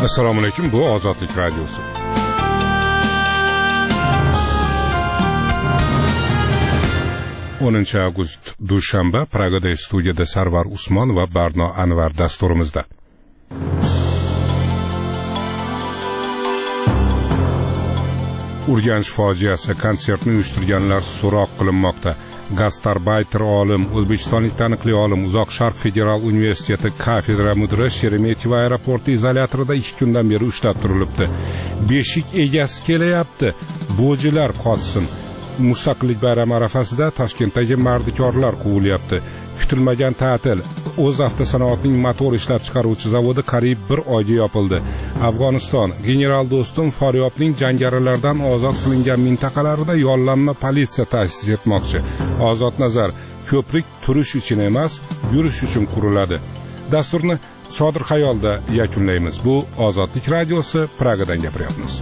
Assalomu alaykum, bu Ozodlik radiosi. Avgust dushanba, Pragada studiyada Sarvar Usmon va Barno Anvar dasturimizda. Urganch fojiasi, konsertni uyushtirganlar so'roq qilinmoqda. Gastarbayter olim, o'zbekistonlik taniqli olim, Uzoq Sharq Federal Universiteti kafedra mudiri Sheremetyevo aeroporti izolyatorida 2 kundan beri ushlab turilibdi. Beshik egasi kelyapti, bo'jilar qochsin. Mustaqillik bayrami arafasida Toshkentdagi mardikorlar quvilyapti. Kutilmagan ta'til. O'z avtosanoatning motor ishlab chiqaruvchi zavodi qariyb 1 oyga yopildi. Afg'oniston general Do'stum Faryobning jangarilardan ozod qilingan mintaqalarida yollanma politsiya ta'sis etmoqchi. Ozod nazar, ko'prik turish uchun emas, yurish uchun quriladi. Dasturni Sodir Xayolda yakunlaymiz. Bu Ozodlik radiosi, Pragadan gapiryapmiz.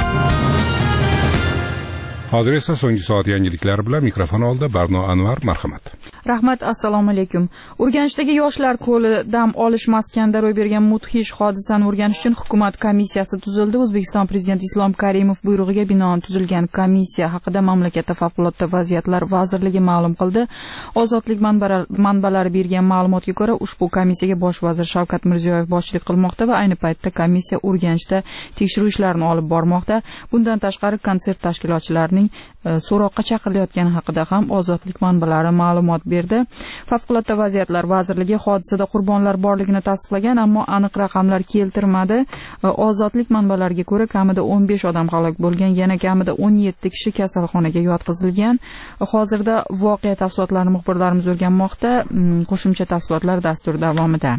Hozir esa so'nggi soat yangiliklari bilan mikrofon oldi Barno Anvar, marhamat. Rahmat, assalomu alaykum. Urganchdagi yoshlar ko'li dam olish maskanda ro'y bergan mudhish hodisani o'rganish uchun hukumat komissiyasi tuzildi. O'zbekiston prezidenti Islom Karimov buyrug'iga binoan tuzilgan komissiya haqida mamlakatda favqulodda vaziyatlar vazirligi ma'lum qildi. Ozodlik manbalari bergan ma'lumotga ko'ra, ushbu komissiyaga bosh vazir Shavkat Mirziyoyev boshchilik qilmoqda va ayni paytda komissiya Urganchda tekshiruv ishlarini olib bormoqda. Bundan tashqari konsert tashkilotchilarining so'roqqa chaqirilayotgani haqida ham Ozodlik manbalari ma'lumot berdi. Favqulodda vaziyatlar vazirligi hodisada qurbonlar borligini tasdiqlagan, ammo aniq raqamlar keltirmadi. Ozodlik manbalariga ko'ra, kamida 15 odam halok bo'lgan, yana kamida 17 kishi kasalxonaga yotqizilgan. Hozirda voqea tafsilotlarini muxbirlarimiz o'rganmoqda. Qo'shimcha tafsilotlar dastur davomida.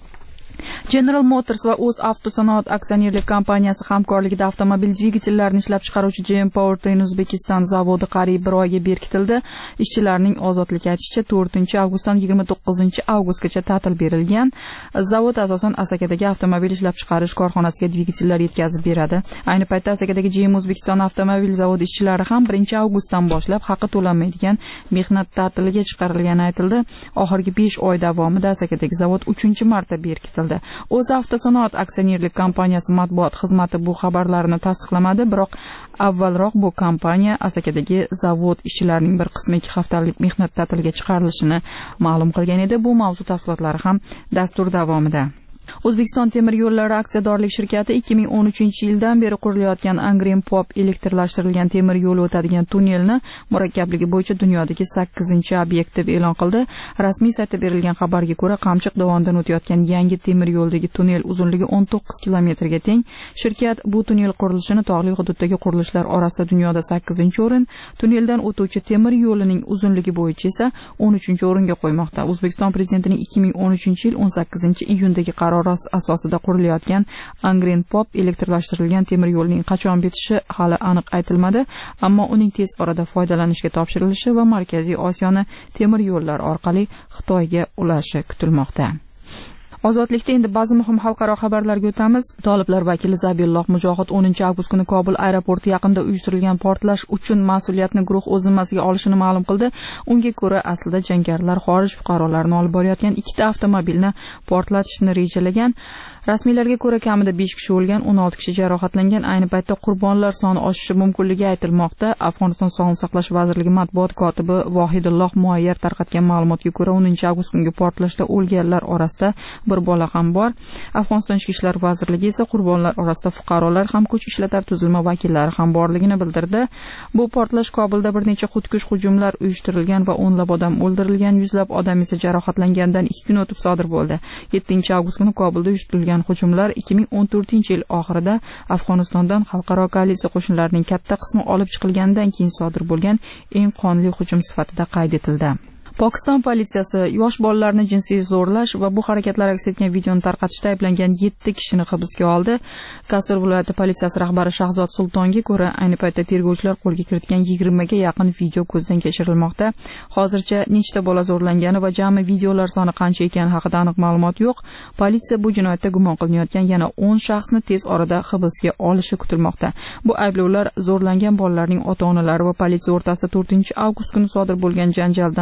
General Motors va O'z avtosanoat aksionerlik kompaniyasi hamkorligida avtomobil dvigatellarini ishlab chiqaruvchi GM Powertrain Uzbekistan zavodi qariyb 1 oyga berkitildi. Ishchilarning ozodlik aytishicha 4-avgustdan 29-avgustgacha ta'til berilgan. Zavod asosan Asakadagi avtomobil ishlab chiqarish korxonasiga dvigatellar yetkazib beradi. Ayni paytda Asakadagi GM Uzbekistan avtomobil zavodi ishchilari ham 1-avgustdan boshlab haqqi to'lanmaydigan mehnat ta'tiliga chiqarilgani aytildi. Oxirgi 5 oy davomida Asakadagi zavod 3-marta berkitildi. O'z avtosanoat aksionerlik kompaniyasi matbuot xizmati bu xabarlarni tasdiqlamadi, biroq avvalroq bu kompaniya Asakadagi zavod ishchilarining bir qismi 2 haftalik mehnat ta'tiliga chiqarilishini ma'lum qilgan edi. Bu mavzu tafsilotlari ham dastur davomida. O'zbekiston temir yo'llari aksiyadorlik shirkati 2013-yildan beri qurilayotgan Angren Pop elektrlashtirilgan temir yo'l o'tadigan tunnelni murakkabligi bo'yicha dunyodagi 8-obyekt deb e'lon qildi. Rasmiy saytda berilgan xabarga ko'ra, Qamchiq dovonidan o'tayotgan yangi temir yo'ldagi tunnel uzunligi 19 kilometrga teng. Shirkat bu tunnel qurilishini tog'li hududdagi qurilishlar orasida dunyoda 8-o'rin, tunneldan o'tuvchi temir yo'lining uzunligi bo'yicha esa 13-o'ringa qo'ymoqda. O'zbekiston prezidentining 2013-yil 18-iyundagi qarori asosida qurilayotgan Angren Pop elektrlashtirilgan temir yo'lning qachon bitishi hali aniq aytilmadi, ammo uning tez orada foydalanishga topshirilishi va Markaziy Osiyoni temir yo'llar orqali Xitoyga ulashi kutilmoqda. Ozodlikda endi ba'zi muhim xalqaro xabarlarga o'tamiz. Toliblar vakili Zabilloh Mujohid 10-avgust kuni Kobul aeroporti yaqinida uyushtirilgan portlash uchun mas'uliyatni guruh o'z zimmasiga olishini ma'lum qildi. Unga ko'ra, aslida jangarilar xorij fuqarolarini olib borayotgan 2 avtomobilni portlatishni rejalagan. Rasmiylarga ko'ra, kamida 5 kishi o'lgan, 16 kishi jarohatlangan. Ayni paytda qurbonlar soni oshishi mumkinligi aytilmoqda. Afg'oniston Sog'liqni saqlash vazirligi matbuot kotibi Vohidulloh Muayyer tarqatgan ma'lumotga ko'ra, 10-avgust kungi portlashda o'lganlar orasida bir bola ham bor. Afg'oniston Ichki ishlar vazirligi esa qurbonlar orasida fuqarolar ham kuch ishlatar tuzilma vakillari ham borligini bildirdi. Bu portlash Kobulda bir necha xudkush hujumlar uyushtirilgan va o'nlab odam o'ldirilgan, yuzlab odam esa jarohatlangandan 2 kun o'tib sodir bo'ldi. 7-avgust kuni Kobulda uyushtirilgan hujumlar 2014-yil oxirida Afg'onistondan xalqaro koalitsiya qo'shinlarining katta qismi olib chiqilgandan keyin sodir bo'lgan eng qonli hujum sifatida qayd etildi. Pokiston politsiyasi yosh bolalarni jinsiy zo'rlash va bu harakatlar aks etgan videoni tarqatishda ayblangan 7 kishini hibsga oldi. Kasur viloyati politsiyasi rahbari Shahzod Sultonga ko'ra, ayni paytda tergovchilar qo'lga kiritgan 20 ga yaqin video ko'zdan kechirilmoqda. Hozircha nechta bola zo'rlangani va jami videolar soni qancha ekani haqida aniq ma'lumot yo'q. Politsiya bu jinoyatda gumon qilinayotgan yana 10 shaxsni tez orada hibsga olishi kutilmoqda. Bu ayblovlar zo'rlangan bolalarning ota-onalari va politsiya o'rtasida 4-avgust kuni sodir bo'lgan janjaldan so'ng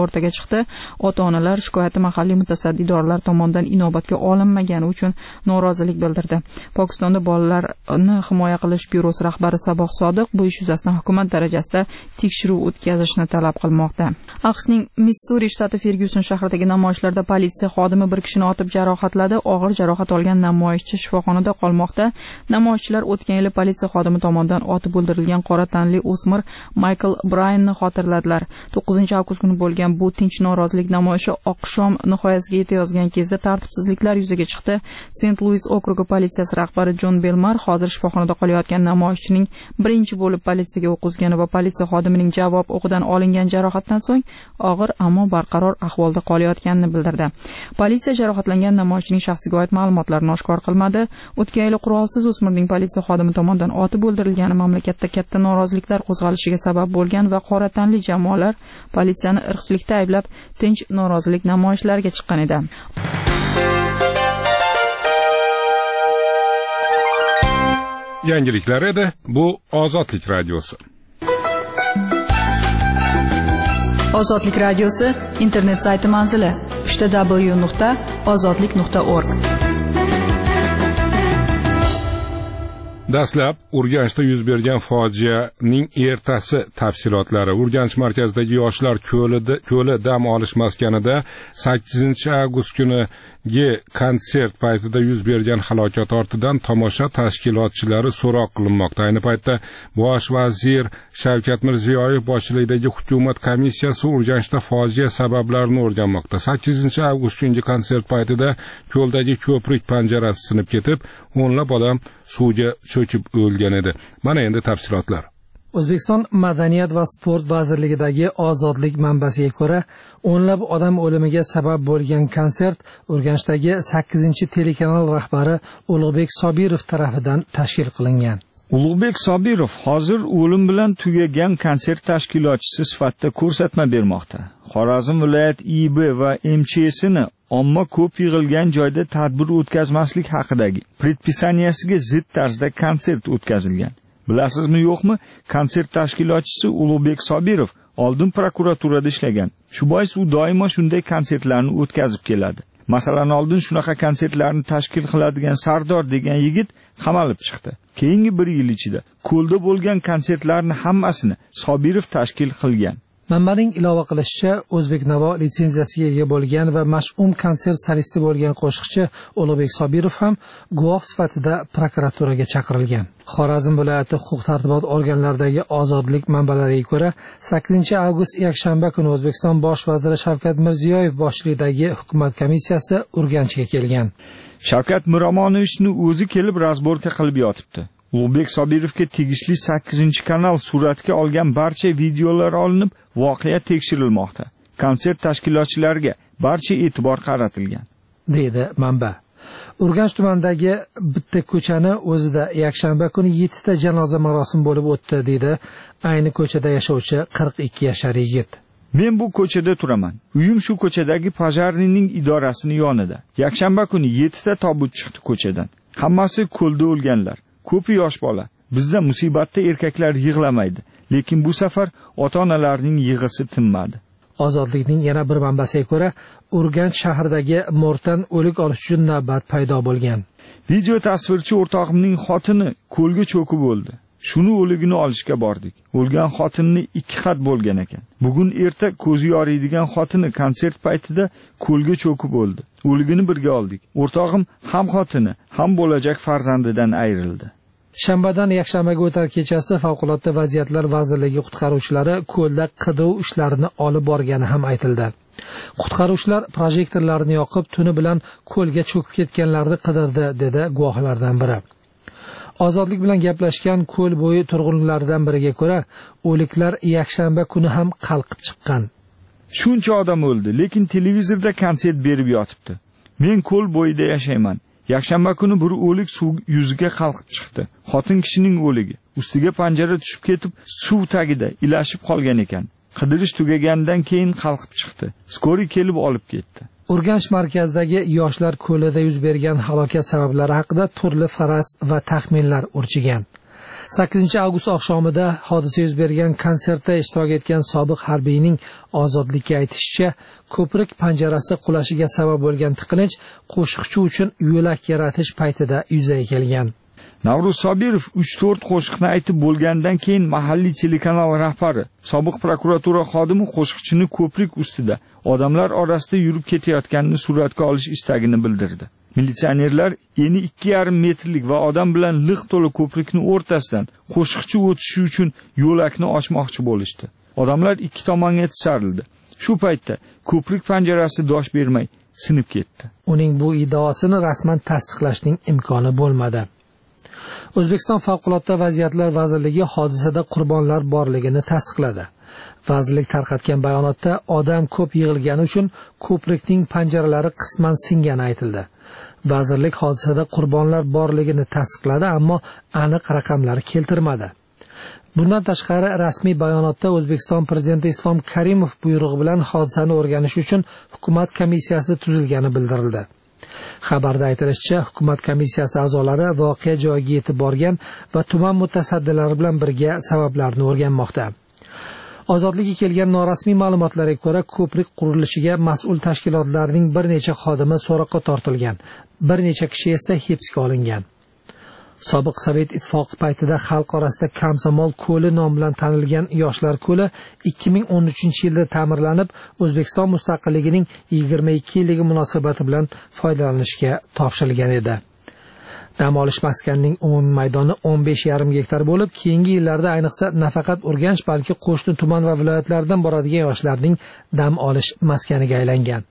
o'rtaga chiqdi. Ota-onalar shikoyati mahalliy mutasaddi idoralar tomonidan inobatga olinmagani uchun norozilik bildirdi. Pokistonda bolalarni himoya qilish byurosi rahbari Saboq Sodiq bu ish yuzasidan hukumat darajasida tekshiruv o'tkazishni talab qilmoqda. AQShning Missuri shtati Fergyuson shahridagi namoyishlarda politsiya xodimi bir kishini otib jarohatladi. Og'ir jarohat olgan namoyishchi shifoxonada qolmoqda. Namoyishchilar o'tgan yili politsiya xodimi tomonidan otib o'ldirilgan qora tanli o'smir Michael Bryanni xotirladilar. 9-avgust kuni bo'lgan bu tinch norozilik namoyishi oqshom nihoyasiga yetayotgan kezda tartibsizliklar yuzaga chiqdi. Sent-Luis okrugi politsiyasi rahbari Jon Belmar hozir shifoxonada qolayotgan namoyishchining birinchi bo'lib politsiyaga o'q uzgani va politsiya xodimining javob o'qidan olingan jarohatdan so'ng og'ir ammo barqaror ahvolda qolayotganini bildirdi. Politsiya jarohatlangan namoyishchining shaxsiga oid ma'lumotlarni oshkor qilmadi. O'tgan yili qurolsiz o'smirning politsiya xodimi tomonidan otib o'ldirilgani mamlakatda katta noroziliklar qo'zg'alishiga sabab bo'lgan va qora tanli jamoalar politsiyani irqchilikda ayblab tinch norozilik namoyishlariga chiqqan edi. Yangiliklar edi. Bu Ozodlik radiosi. Ozodlik radiosi internet sayti manzili www.ozodlik.org. Dastlab Urganchda yuz bergan fojianing ertasi tafsilotlari. Urganch markazidagi yoshlar ko'li dam olish maskanida 8-avgust kunigi konsert paytida yuz bergan halokat ortidan tomosha tashkilotchilari so'roq qilinmoqda. Ayni paytda Bosh vazir Shavkat Mirziyoyev boshchiligidagi hukumat komissiyasi Urganchda fojia sabablarini o'rganmoqda. 8-avgust kungi konsert paytida ko'ldagi ko'prik panjarasi sinib ketib, o'nlab odam suvga cho'kib o'lgan edi. Mana endi tafsilotlar. O'zbekiston Madaniyat va sport vazirligidagi Ozodlik manbasiga ko'ra, o'nlab odam o'limiga sabab bo'lgan konsert Urganchdagi 8-telekanal rahbari Ulug'bek Sobirov tomonidan tashkil qilingan. Ulug'bek Sobirov hozir o'lim bilan tugagan konsert tashkilotchisi sifatida ko'rsatma bermoqda. Xorazm viloyat IB va MCSini omma ko'p yig'ilgan joyda tadbir o'tkazmaslik haqidagi predpisaniyasiga zid tarzda konsert o'tkazilgan. Bilasizmi yo'qmi, konsert tashkilotchisi Ulug'bek Sobirov oldin prokuraturada ishlagan. Shu bois u doimo shunday konsertlarni o'tkazib keladi. Masalan, oldin shunaqa konsertlarni tashkil qiladigan Sardor degan yigit qamalib chiqdi. Keyingi 1 yil ichida ko'lda bo'lgan konsertlarni hammasini Sobirov tashkil qilgan. Manbaning ilova qilishicha, O'zbek Navo litsenziyasiga ega bo'lgan va mash'um konsert solisti bo'lgan qo'shiqchi Ulug'bek Sobirov ham guvoh sifatida prokuraturaga chaqirilgan. Xorazm viloyati huquq-tartibot organlaridagi Ozodlik manbalariga ko'ra, 8-avgust yakshanba kuni O'zbekiston bosh vaziri Shavkat Mirziyoyev boshchiligidagi hukumat komissiyasi Urganchga kelgan. Shavkat Miromonovichni o'zi kelib razborka qilib yotibdi. Ulug'bek Sobirovga tegishli 8-kanal suratga olgan barcha videolar olinib, voqea tekshirilmoqda. Konsert tashkilotchilariga barcha e'tibor qaratilgan, deydi manba. Urganch tumanidagi bitta ko'chani o'zida yakshanba kuni 7 ta janoza marosimi bo'lib o'tdi, deydi ayni ko'chada yashovchi 42 yashar yigit. Men bu ko'chada turaman. Uyim shu ko'chadagi Pajarnining idorasining yonida. Yakshanba kuni 7 ta tobut chiqdi ko'chadan. Hammasi ko'lda o'lganlar. Ko'pi yosh bola. Bizda musibatda erkaklar yig'lamaydi, lekin bu safar ota-onalarning yig'isi tinmadi. Ozodlikning yana bir manbasiga ko'ra, Urganch shahridagi morgdan o'lik olish uchun navbat paydo bo'lgan. Video tasvirchi o'rtog'imning xotini ko'lga cho'kib o'ldi. Shuni o'ligini olishga bordik. O'lgan xotinni 2 xat bo'lgan ekan. Bugun erta ko'zi yoriydigan xotini konsert paytida ko'lga cho'kib o'ldi. O'ligini birga oldik. O'rtog'im ham xotini, ham bo'lajak farzandidan ayrildi. Shanbadan yakshanbaga o'tar kechasi Favqulodda vaziyatlar vazirligi qutqaruvchilari ko'lda qidiruv ishlarini olib borgani ham aytildi. Qutqaruvchilar projektorlarni yoqib, tuni bilan ko'lga cho'kib ketganlarni qidirdi, dedi guvohlardan biri. Ozodlik bilan gaplashgan ko'l bo'yi turg'unlaridan biriga ko'ra, o'liklar yakshanba kuni ham qalqib chiqqan. Shuncha odam o'ldi, lekin televizorda konsert berib yotibdi. Men ko'l bo'yida yashayman. Yakshanba kuni bir o'lik suv yuziga qalqib chiqdi. Xotin kishining o'ligi. Ustiga panjara tushib ketib, suv tagida ilashib qolgan ekan. Qidirish tugagandan keyin qalqib chiqdi. Skori kelib olib ketdi. Urganch markazidagi yoshlar ko'lida yuz bergan halokat sabablari haqida turli faraz va taxminlar urchigan. 8 avgust oqshomida hodisa yuz bergan konsertda ishtirok etgan sobiq harbiyning Ozodlikka aytishicha, ko'prik panjarasi qulashiga sabab bo'lgan tiqilinch qo'shiqchi uchun yo'lak yaratish paytida yuzaga kelgan. Navruz Sobirov 3-4 qo'shiqni aytib bo'lgandan keyin mahalliy telekanal rahbari, sobiq prokuratura xodimi qo'shiqchini ko'prik ustida odamlar orasida yurib ketayotganini suratga olish istagini bildirdi. Militsionerlar eni 2,5 metrlik va odam bilan liq to'la ko'prikni o'rtasidan qo'shiqchi o'tishi uchun yo'lakni ochmoqchi bo'lishdi. Odamlar ikki tomonga tisarildi. Shu paytda ko'prik panjarasi dosh bermay sinib ketdi. Uning bu iddaosini rasman tasdiqlashning imkoni bo'lmadi. O'zbekiston Favqulodda vaziyatlar vazirligi hodisada qurbonlar borligini tasdiqladi. Vazirlik tarqatgan bayonotda odam ko'p yig'ilgani uchun ko'prikning panjaralari qisman singani aytildi. Vazirlik hodisada qurbonlar borligini tasdiqladi, ammo aniq raqamlar keltirmadi. Bundan tashqari rasmiy bayonotda O'zbekiston prezidenti Islom Karimov buyrug'i bilan hodisani o'rganish uchun hukumat komissiyasi tuzilgani bildirildi. Xabarda aytilishicha, hukumat komissiyasi a'zolari voqea joyiga yetib borgan va tuman mutasaddilari bilan birga sabablarni o'rganmoqda. Ozodlikka kelgan norasmiy ma'lumotlarga ko'ra, ko'prik qurilishiga mas'ul tashkilotlarning bir necha xodimi so'roqqa tortilgan, bir necha kishi esa hibsga olingan. Sobiq Sovet ittifoqi paytida xalq orasida Komsomol ko'li nom bilan tanilgan Yoshlar ko'li 2013-yilda ta'mirlanib, O'zbekiston mustaqilligining 22 yilligi munosabati bilan foydalanishga topshirilgan edi. Dam olish maskanining umumiy maydoni 15,5 gektar bo'lib, keyingi yillarda ayniqsa nafaqat Urganch, balki qo'shni tuman va viloyatlardan boradigan yoshlarning dam olish maskaniga aylangan.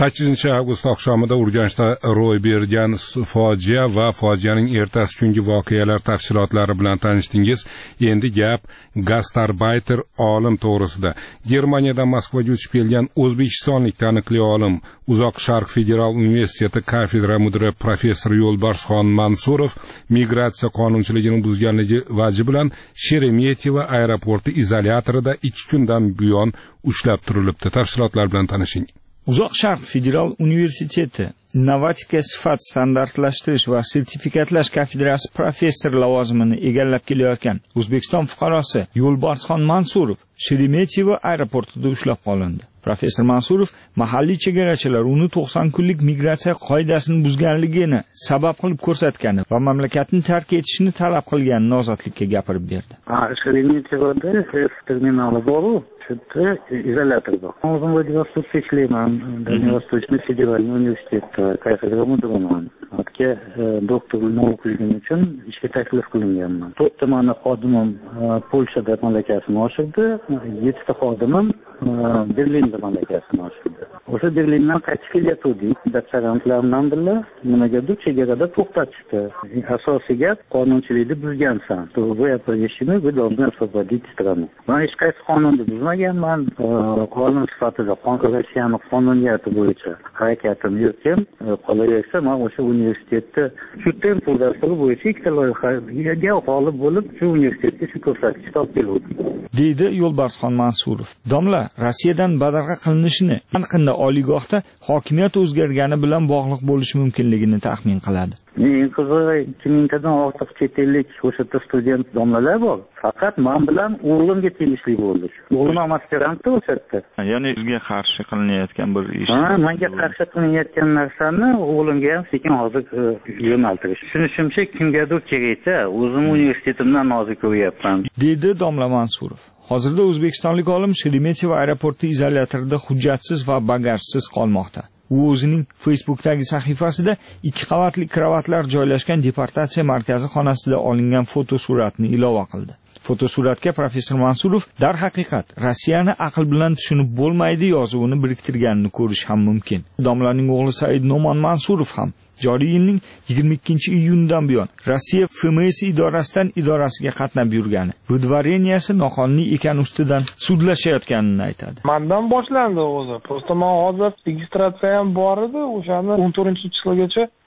8 avgust oqshomida Urganchda ro'y bergan fojia va fojianing ertasi kungi voqealar tafsilotlari bilan tanishdingiz. Endi gap gastarbayter olim to'g'risida. Germaniyadan Moskvaga uchib kelgan o'zbekistonlik taniqli olim, Uzoq Sharq Federal Universiteti kafedra mudiri professor Yo'lbarsxon Mansurov migratsiya qonunchiligini buzganligi vaji bilan Sheremetyevo aeroporti izolyatorida 2 kundan buyon ushlab turilibdi. Tafsilotlar bilan tanishing. Uzoq Sharq Federal Universiteti Innovatika sifat standartlashtirish va sertifikatlash kafedrasi professor lavozimini egallab kelayotgan O'zbekiston fuqarosi Yo'lbarsxon Mansurov Sheremetyevo aeroportida ushlab qolindi. Professor Mansurov mahalliy chegarachilar uni 90 kunlik migratsiya qoidasini buzganligini sabab qilib ko'rsatgani va mamlakatni tark etishini talab qilganini ozodlikka gapirib berdi. Sheremetyevoda terminali bor. Что-то изолятор был. O'zim Vladivostokda ishlayman. Дальневосточный federal universitetda kafedra mudiriman. Hatga doktorlikni o'qishim uchun ishga taklif qilinganman. 4 ta mani xodimim Polshada malakasini oshirdi, 7 ta xodimim Berlinda malakasini oshirdi. O'sha Berlindan qaytib kelayotgandik. Doktorantlardan birlar nimagadir chegarada to'xtatishdi. Asosiy gap qonunchilikni buzgansan. Вы оповещены, вы должны освободить страну. Men hech qaysi qonunni buzmaganman. Qonun sifatida Rossiyaning qonuniyati bo'yicha harakatim yurgan. Qolaversa, men o'sha universitetda shu tempo dasturi bo'yicha ikkita loyihaga g'olib bo'lib, shu universitetga shu ko'rsatkichni olib keldim. Deydi Yo'lbarsxon Mansurov. Domla Rossiyadan badarg'a qilinishini aniqinda oliygohda hokimiyat o'zgargani bilan bog'liq bo'lishi mumkinligini taxmin qiladi. Men qizig'i 2000 tadan ortiq chet ellik o'sha yerda student domlalar bor. Faqat men bilan o'g'limga tegishli bo'ldi. O'g'lim ham aspirantda o'sha yerda. Ya'ni sizga qarshi qilinayotgan bir ish. Menga qarshi qilinayotgan narsani o'g'limga ham sekin hozir yo'naltirish. Tushunishimcha, kimgadir kerakda, o'zim universitetimdan hozir ko'ryapman. Deydi domla Mansurov. Hozirda o'zbekistonlik olim Sheremetyevo aeroporti izolyatorida hujjatsiz va bagajsiz qolmoqda. U o'zining Facebook'dagi sahifasida 2 qavatli kravatlar joylashgan deportatsiya markazi xonasida olingan fotosuratni ilova qildi. Fotosuratga professor Mansurov darhaqiqat Rossiyani aql bilan tushunib bo'lmaydi yozuvini biriktirganini ko'rish ham mumkin. Domlaning o'g'li Said No'mon Mansurov ham joriy yilning 22-iyunidan buyon Rossiya FMS idorasidan idorasiga qatnab yurgani, budvareniyasi noqonuniy ekani ustidan sudlashayotganini aytadi. Mendan boshlandi o'zi. Prosta men hozir registratsiya ham bor edi, o'shani 14-chislagacha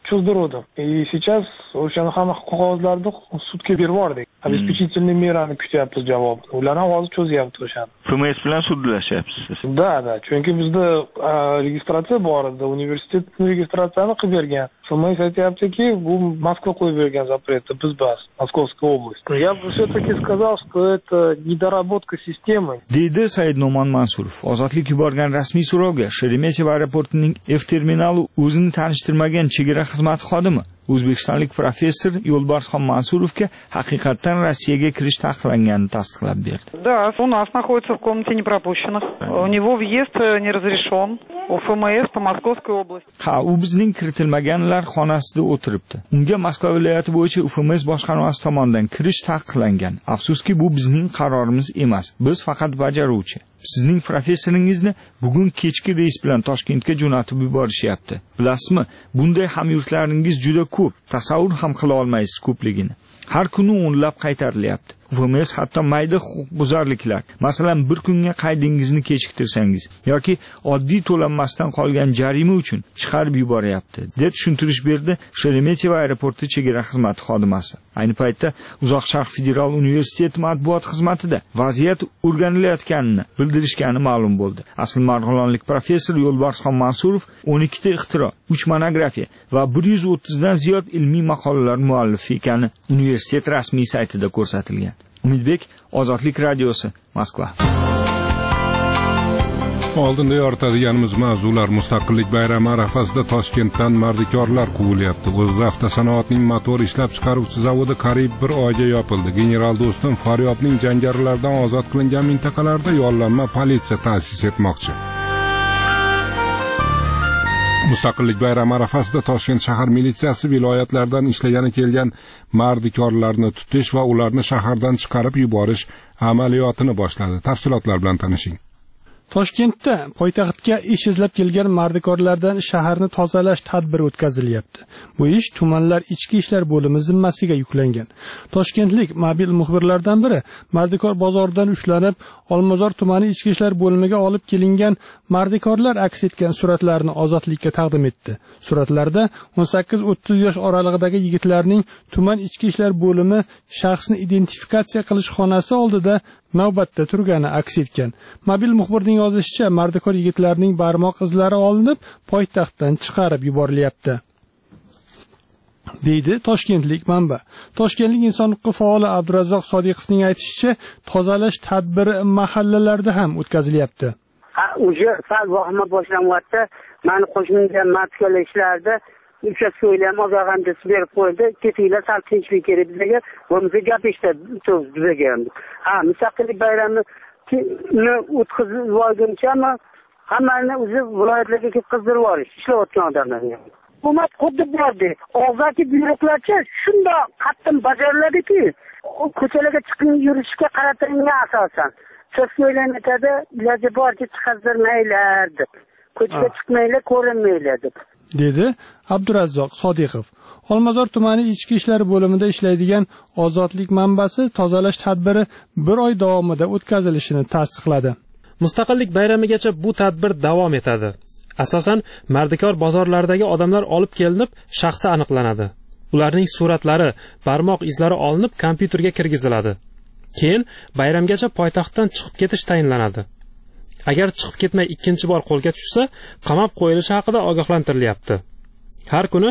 cho'zdiruvdim. Сейчас o'shani hamma qog'ozlarni sudga berib yubordik. Обеспечительный merani kutyapmiz javob. Ular ham hozir cho'zyapti o'shani. FMS bilan sudlashyapsiz siz. Da, chunki bizda registratsiya bor edi. Universitetning registratsiyani qilib bergan. FMS aytayaptiki, bu Moskva qo'yib bergan запретni, biz bas, Moskovская область. Я бы все-таки сказал, что это недоработка системы. Deydi Said No'man Mansurov. Ozodlik yuborgan rasmiy so'rovga Sheremetyevo aeroportining F-terminali o'zini tanishtirmagan chegara xizmati xodimi o'zbekistonlik professor Yo'lbarsxon Mansurovga haqiqatan Rossiyaga kirish taqiqlanganini tasdiqlab berdi. Да, у нас находится в комнате непропущенных. У него въезд не разрешен. У ФМС по Московской области. Ha, u bizning kiritilmaganlar xonasida o'tiribdi. Unga Moskva viloyati bo'yicha UFMS boshqarmasi tomonidan kirish taqiqlangan. Afsuski, bu bizning qarorimiz emas. Biz faqat bajaruvchi. Sizning professoringizni bugun kechki reys bilan Toshkentga jo'natib yuborishyapti. Bilasizmi, bunday hamyurtlaringiz juda ko'p. Tasavvur ham qila olmaysiz ko'pligini. Har kuni o'nlab qaytarilyapti. UFMS hatto mayda huquqbuzarliklar, masalan, bir kunga qaydingizni kechiktirsangiz yoki oddiy to'lanmasdan qolgan jarima uchun chiqarib yuboryapti, deb tushuntirish berdi Sheremetyevo aeroporti chegara xizmati xodimasi. Ayni paytda Uzoq Sharq federal universiteti matbuot xizmatida vaziyat o'rganilayotganini bildirishgani ma'lum bo'ldi. Asl marg'ilonlik professor Yo'lbarsxon Mansurov 12 ta ixtiro, 3 monografiya va 130 dan ziyod ilmiy maqolalar muallifi ekani universitet rasmiy saytida ko'rsatilgan. Umidbek, Ozodlik radiosi, Moskva. Oldinda yoritadiganimiz mavzular: Mustaqillik bayrami arafasida Toshkentdan mardikorlar quvilyapti. O'z avtosanoatning motor ishlab chiqaruvchi zavodi qariyb bir oyga yopildi. General Do'stum Faryobning jangarilardan ozod qilingan mintaqalarda yollanma politsiya ta'sis etmoqchi. Mustaqillik bayrami arafasida Toshkent shahar militsiyasi viloyatlardan ishlagani kelgan mardikorlarni tutish va ularni shahardan chiqarib yuborish amaliyotini boshladi. Tafsilotlar bilan tanishing. Toshkentda poytaxtga ish izlab kelgan mardikorlardan shaharni tozalash tadbiri o'tkazilyapti. Bu ish tumanlar ichki ishlar bo'limi zimmasiga yuklangan. Toshkentlik mobil muxbirlardan biri Mardikor bozoridan ushlanib, Olmazor tumani ichki ishlar bo'limiga olib kelingan mardikorlar aks etgan suratlarni Ozodlikka taqdim etdi. Suratlarda 18-30 yosh oralig'idagi yigitlarning tuman ichki ishlar bo'limi shaxsni identifikatsiya qilish xonasi oldida navbatda turgani aks etgan. Mobil muxbirning yozishicha, mardikor yigitlarning barmoq izlari olinib, poytaxtdan chiqarib yuborilyapti, deydi toshkentlik manba. Toshkentlik inson huquqi faoli Abdurazzoq Sodiqovning aytishicha, tozalash tadbiri mahallalarda ham o'tkazilyapti. O'sha sal vahima boshlanyapti. Meni qo'shimga mardikor ishlarida uchastka o'ylam ogohlantirib berib qo'ydi. Ketinglar sal tinchlik kerak bizga. Bo'lmasa gap eshitadi bizga. Mustaqillik bayramini o'tkazib yuborguncha hammani o'zi viloyatlarga qizdirib yuborish, ishlayotgan odamlarga. Hukumat xuddi bulardi. Og'zaki buyruqlarcha shunday qattiq bajariladiki, ko'chalarga chiqib yurishga qaratilgan asosan. Cho'sqiylar aytadi, iloji boricha chiqazdirmaylar deb. Ko'chaga chiqmaylar, ko'rinmaylar deb. Dedi Abdurazzoq Sodiqov. Olmazor tumani ichki ishlar bo'limida ishlaydigan Ozodlik manbasi tozalash tadbiri bir oy davomida o'tkazilishini tasdiqladi. Mustaqillik bayramigacha bu tadbir davom etadi. Asosan mardikor bozorlaridagi odamlar olib kelinib, shaxsi aniqlanadi. Ularning suratlari, barmoq izlari olinib, kompyuterga kirgiziladi. Keyin bayramgacha poytaxtdan chiqib ketish tayinlanadi. Agar chiqib ketmay ikkinchi bor qo'lga tushsa, qamab qo'yilishi haqida ogohlantirilyapti. Har kuni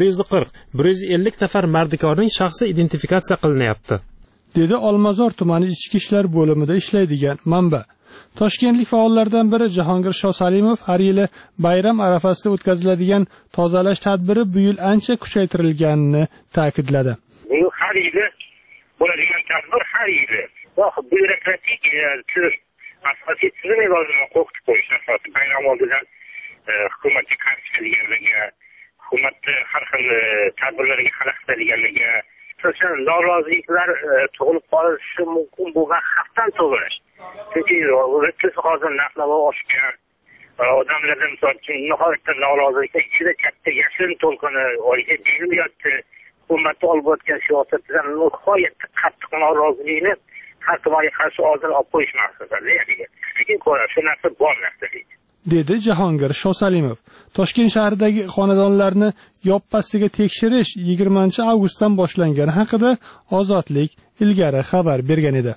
140-150 nafar mardikorning shaxsi identifikatsiya qilinyapti, dedi Olmazor tumani ichki ishlar bo'limida ishlaydigan manba. Toshkentlik faollardan biri Jahongir Shosalimov har yili bayram arafasida o'tkaziladigan tozalash tadbiri bu yil ancha kuchaytirilganini ta'kidladi. Har yili bo'ladigan tadbir har yili byurokratik asosiy tizim evaziga qo'rqitib qo'yish asosi. Bayram oldidan hukumatga qarshi chiqadiganlarga, hukumatni har xil tadbirlarga xalaqit qiladiganlarga so'shan noroziliklar tug'ilib qolishi mumkin bo'lgan xavfdan to'g'ri. Chunki biz hozir narx-navo oshgan, odamlarda misol uchun nihoyatda noroziliklar ichida katta yashirin to'lqini oyga beyilyapti. Hukumatni olib o'tgan siyosatidan nihoyatda qattiq norozilikni har tomonga qarshi oldin olib qo'yish maqsadida. Lekin ko'ra shu narsa bor narsa deydi. Dedi Jahongir Shosalimov. Toshkent shahridagi xonadonlarni yoppasiga tekshirish 20 avgustdan boshlangani haqida Ozodlik ilgari xabar bergan edi.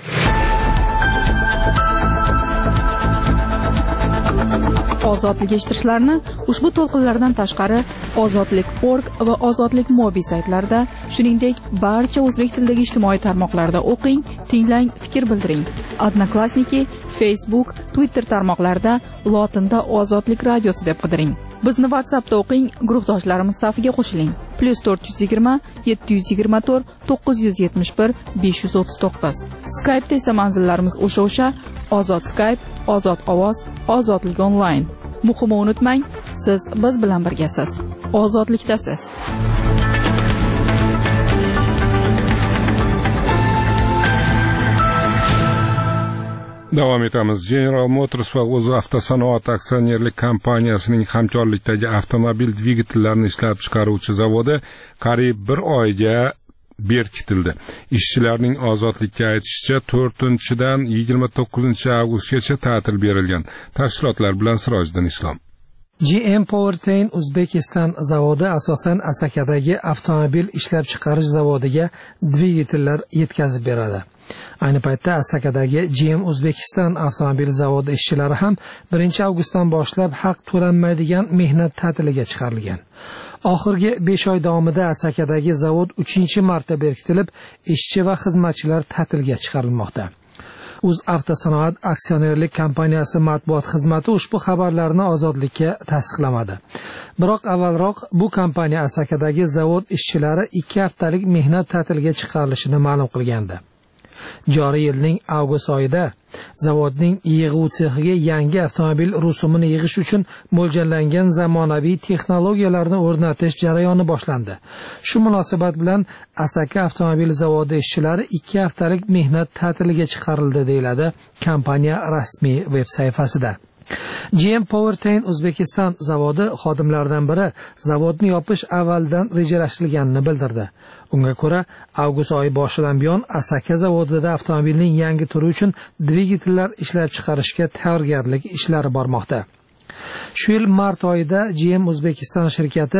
Ozodlik eshittirishlarni ushbu to'lqinlardan tashqari ozodlik.org va ozodlik mobil saytlarida, shuningdek barcha o'zbek tilidagi ijtimoiy tarmoqlarda o'qing, tinglang, fikr bildiring. Odnoklassniki, Facebook, Twitter tarmoqlarida lotinda Ozodlik radiosi deb qidiring. Bizni WhatsAppda o'qing, guruhdoshlarimiz safiga qo'shiling. +420 724 971 539. Skype'da esa manzillarimiz o'sha Ozod Skype, Ozod ovoz, Ozodlik onlayn. Muhimi unutmang, siz biz bilan birgasiz. Ozodlikdasiz. Davom etamiz. General Motors va o'zi avtosanoat aksionerlik kompaniyasining hamkorlikdagi avtomobil dvigatellarini ishlab chiqaruvchi zavodi qariyb 1 oyga berkitildi. Ishchilarning Ozodlikka aytishicha 4-dan 29-avgustgacha ta'til berilgan. Tafsilotlar bilan Sirojiddin Islom. GM Powertrain Uzbekistan zavodi asosan Asakadagi avtomobil ishlab chiqarish zavodiga dvigatellar yetkazib beradi. Ayni paytda Asakadagi GM Uzbekistan avtomobil zavodi ishchilari ham 1-avgustdan boshlab haq to'lanmaydigan mehnat ta'tiliga chiqarilgan. Oxirgi 5 oy davomida Asakadagi zavod 3-marta berkitilib, ishchi va xizmatchilar ta'tilga chiqarilmoqda. Uz avtosanoat aksionerlik kompaniyasi matbuot xizmati ushbu xabarlarni Ozodlikka tasdiqlamadi. Biroq avvalroq bu kompaniya Asakadagi zavod ishchilari 2 haftalik mehnat ta'tiliga chiqarilishini ma'lum qilgandi. Joriy yilning avgust oyida zavodning yig'uv sexiga yangi avtomobil rusumini yig'ish uchun mo'ljallangan zamonaviy texnologiyalarni o'rnatish jarayoni boshlandi. Shu munosabat bilan Asaka avtomobil zavodi ishchilari 2 haftalik mehnat ta'tiliga chiqarildi, deyiladi kompaniya rasmiy veb sayfasida. GM Powertrain Uzbekistan zavodi xodimlaridan biri zavodni yopish avvaldan rejalashtirilganini bildirdi. Unga ko'ra, avgust oyi boshidan buyon Asaka zavodida avtomobilning yangi turi uchun dvigatellar ishlab chiqarishga tayyorgarlik ishlari bormoqda. Shu yil mart oyida GM Uzbekistan shirkati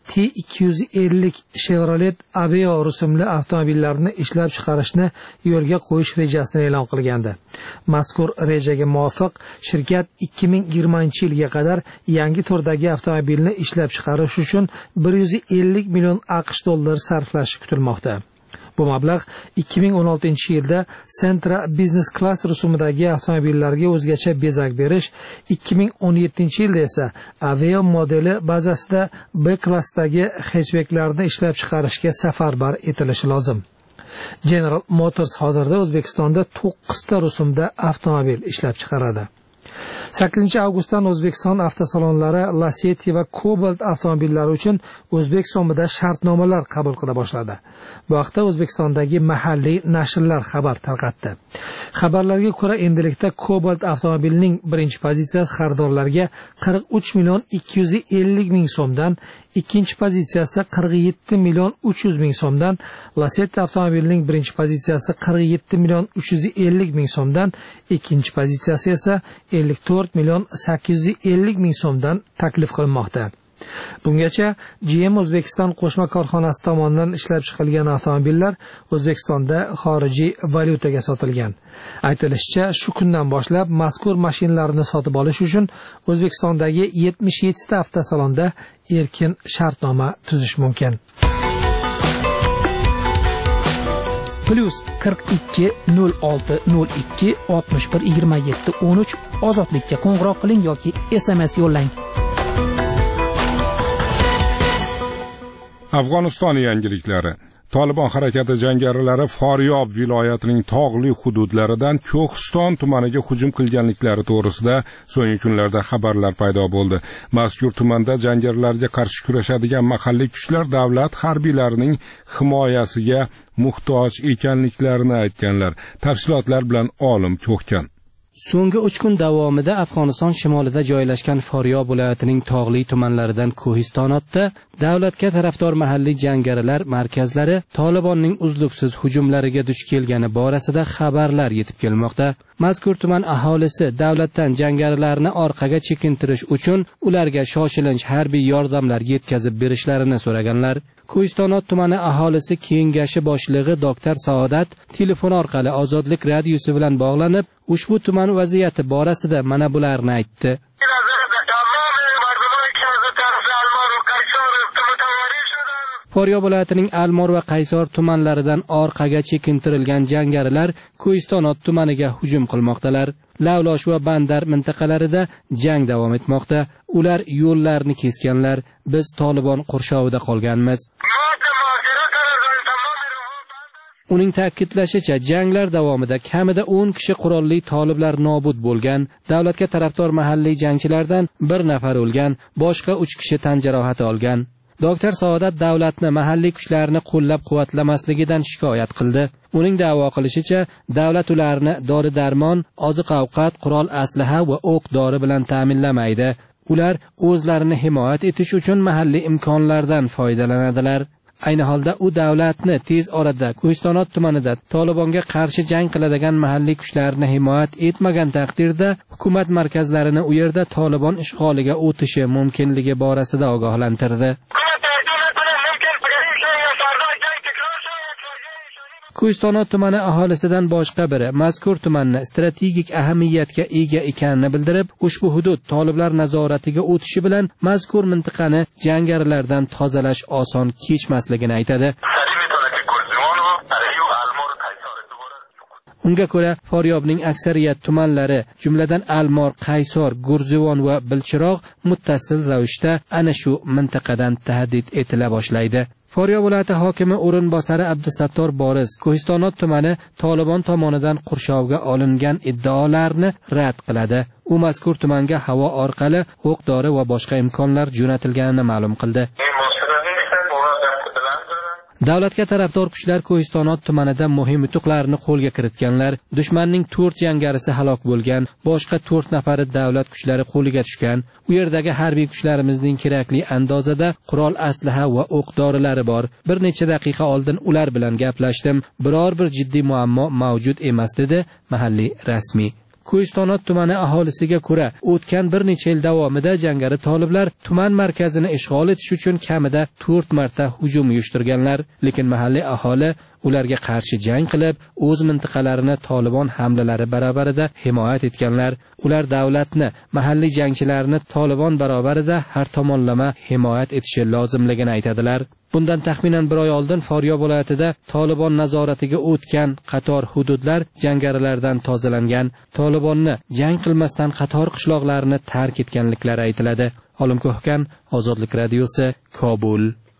T250 Chevrolet Aveo rusumli avtomobillarni ishlab chiqarishni yo'lga qo'yish rejasini e'lon qilgandi. Mazkur rejaga muvofiq shirkat 2020-yilga qadar yangi turdagi avtomobilni ishlab chiqarish uchun 150 million AQSh dollari sarflashi kutilmoqda. Bu mablag' 2016-yilda Sentra Business Class rusumidagi avtomobillarga o'zgacha bezak berish, 2017-yilda esa Aveo modeli bazasida B klassdagi hatchbacklarni ishlab chiqarishga safarbar etilishi lozim. General Motors hozirda O'zbekistonda 9 ta rusumda avtomobil ishlab chiqaradi. 8-avgustdan O'zbekiston avtosalonlari Lacetti va Cobalt avtomobillari uchun o'zbek so'mida shartnomalar qabul qila boshladi. Bu haqda O'zbekistondagi mahalliy nashrlar xabar tarqatdi. Xabarlarga ko'ra, endilikda Cobalt avtomobilining birinchi pozitsiyasi xaridorlarga 43 million 250 ming so'mdan, ikkinchi pozitsiyasi 47 million 300 ming so'mdan, Lacetti avtomobilining birinchi pozitsiyasi 47 million 350 ming so'mdan, ikkinchi pozitsiyasi esa 54 million 850 ming so'mdan taklif qilinmoqda. Bungacha GM O'zbekiston qo'shma korxonasi tomonidan ishlab chiqilgan avtomobillar O'zbekistonda xorijiy valyutaga sotilgan. Aytilishicha, shu kundan boshlab mazkur mashinalarni sotib olish uchun O'zbekistondagi 77 ta avtosalonda erkin shartnoma tuzish mumkin. +42 06 02 61 27 13 Ozodlikka qo'ng'iroq qiling yoki SMS yo'llang. Afg'oniston yangiliklari. Taliban harakati jangarilari Foryob viloyatining tog'li hududlaridan Ko'xiston tumaniga hujum qilganliklari to'g'risida so'nggi kunlarda xabarlar paydo bo'ldi. Mazkur tumanda jangarilarga qarshi kurashadigan mahalliy kuchlar davlat harbiylarining himoyasiga muhtoj ekanliklarini aytganlar. Tafsilotlar bilan Olim Ko'xkan. So'nggi 3 kun davomida Afg'oniston shimolida joylashgan Foryob viloyatining tog'li tumanlaridan Ko'histonotda davlatga tarafdor mahalliy jangarilar markazlari Talibanning uzluksiz hujumlariga duch kelgani borasida xabarlar yetib kelmoqda. mazkur tuman aholisi davlatdan jangarilarni orqaga chekintirish uchun ularga shoshilinch harbiy yordamlar yetkazib berishlarini so'raganlar. Ko'histonot tumani aholisi kengashi boshlig'i Dr. Saodat telefon orqali Ozodlik radiosi bilan bog'lanib, ushbu tuman vaziyati borasida mana bularni aytdi. Faryo viloyatining Almor va Qaysor tumanlaridan orqaga chekintirilgan jangarilar Ko'histonot tumaniga hujum qilmoqdalar. Lavlosh va Bandar mintaqalarida jang davom etmoqda. Ular yo'llarni kesganlar. Biz Tolibon qurshovida qolganmiz. Uning ta'kidlashicha, janglar davomida kamida 10 kishi qurolli toliblar nobud bo'lgan. Davlatga tarafdor mahalliy jangchilardan 1 nafar o'lgan, boshqa 3 kishi tan jarohati olgan. Dr. Saodat davlatni mahalliy kuchlarni qo'llab-quvvatlamasligidan shikoyat qildi. Uning da'vo qilishicha, davlat ularni dori-darmon, oziq-ovqat, qurol-aslaha va o'q-dori bilan ta'minlamaydi. Ular o'zlarini himoya etish uchun mahalliy imkonlardan foydalanadilar. Ayni holda u davlatni tez orada Ko'histonot tumanida Tolibonga qarshi jang qiladigan mahalliy kuchlarni himoya etmagan taqdirda hukumat markazlarini u yerda Tolibon ishg'oliga o'tishi mumkinligi borasida ogohlantirdi. Ko'histonot tumani aholisidan boshqa biri mazkur tumanni strategik ahamiyatga ega ekanini bildirib, ushbu hudud toliblar nazoratiga o'tishi bilan mazkur mintaqani jangarilardan tozalash oson kechmasligini aytadi. Unga ko'ra, Faryobning aksariyat tumanlari, jumladan Almor, Qaysor, Gurzivon va Bilchiroq muttasil ravishda ana shu mintaqadan tahdid etila boshlaydi. Faryo viloyati hokimi o'rinbosari Abdusattor Boriz Ko'histonot tumani Tolibon tomonidan qurshovga olingan iddaolarni rad qiladi. U mazkur tumanga havo orqali o'q-dori va boshqa imkonlar jo'natilganini ma'lum qildi. Davlatga tarafdor kuchlar Ko'histonot tumanida muhim yutuqlarni qo'lga kiritganlar. Dushmanning 4 jangarisi halok bo'lgan, boshqa 4 nafari davlat kuchlari qo'liga tushgan. U yerdagi harbiy kuchlarimizning kerakli andozada qurol aslaha va o'q-dorilari bor. Bir necha daqiqa oldin ular bilan gaplashdim. Biror bir jiddiy muammo mavjud emas dedi mahalliy rasmiy. Ko'histonot tumani aholisiga ko'ra, o'tgan bir necha yil davomida jangari toliblar tuman markazini ishg'ol etish uchun kamida 4 marta hujum uyushtirganlar, lekin mahalliy aholi ularga qarshi jang qilib, o'z mintaqalarini Tolibon hamlalari barobarida himoya etganlar. Ular davlatni, mahalliy jangchilarni Tolibon barobarida har tomonlama himoya etishi lozimligini aytadilar. Bundan taxminan 1 oy oldin Faryo viloyatida Tolibon nazoratiga o'tgan qator hududlar jangarilardan tozalangan. Tolibonni jang qilmasdan qator qishloqlarni tark etganliklari aytiladi. Olim Ko'hkan, Ozodlik radiosi, Kobul.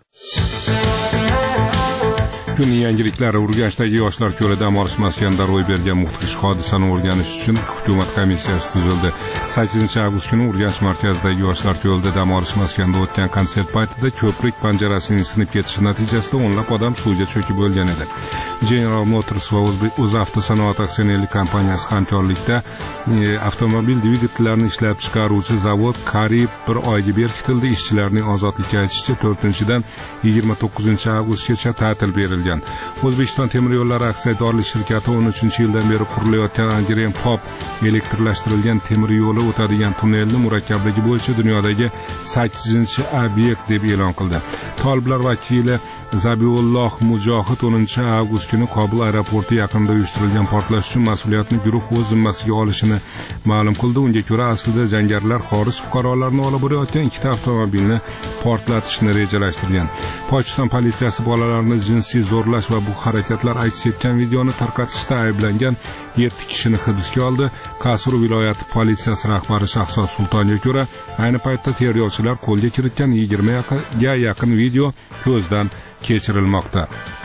Kunning yangiliklari: Urganchdagi yoshlar ko'li dam olish maskanida ro'y bergan mudhish hodisani o'rganish uchun hukumat komissiyasi tuzildi. 8-avgust kuni Urganch markazidagi yoshlar ko'lida dam olish maskanida o'tgan konsert paytida ko'prik panjarasining sinib ketishi natijasida o'nlab odam suvga cho'kib o'lgan edi. General Motors va O'zavtosanoat aksionerlik kompaniyasi hamkorlikda avtomobil dvigatellarini ishlab chiqaruvchi zavod qariyb 1 oyga berkitildi. Ishchilarning ozodlikka aytishicha 4-dan 29-avgustgacha ta'til berilgan. O'zbekiston temir yo'llari aksiyadorlik shirkati 13-yildan beri qurilayotgan Angren Pop elektrlashtirilgan temir yo'li o'tadigan tunnelni murakkabligi bo'yicha dunyodagi 8-obyekt deb e'lon qildi. Toliblar vakili Zabiulloh Mujohid 10-avgust kuni Kobul aeroporti yaqinida uyushtirilgan portlash uchun mas'uliyatni guruh o'z zimmasiga olishini ma'lum qildi. Unga ko'ra, aslida jangarilar xorij fuqarolarini olib borayotgan 2 avtomobilni portlatishni rejalashtirgan. Pokiston politsiyasi bolalarni jinsiy zo'rlash va bu harakatlar aks etgan videoni tarqatishda ayblangan 7 kishini hibsga oldi. Kasur viloyati politsiyasi rahbari Shahzod Sultonga ko'ra, ayni paytda teryorchilar qo'lga kiritgan 20 ga yaqin video ko'zdan kechirilmoqda.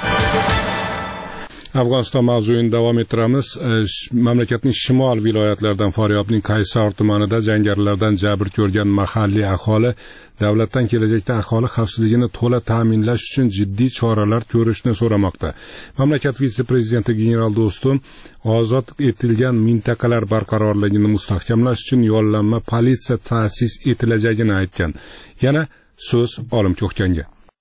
Afg'oniston mavzuyini davom ettiramiz. Mamlakatning shimol viloyatlaridan Faryobning Qaysor tumanida jangarilardan jabr ko'rgan mahalliy aholi davlatdan kelajakda aholi xavfsizligini to'la ta'minlash uchun jiddiy choralar ko'rishni so'ramoqda. Mamlakat vitse-prezidenti general Do'stum ozod etilgan mintaqalar barqarorligini mustahkamlash uchun yollanma politsiya ta'sis etilajagini aytgan. Yana so'z Olim Ko'hkanga.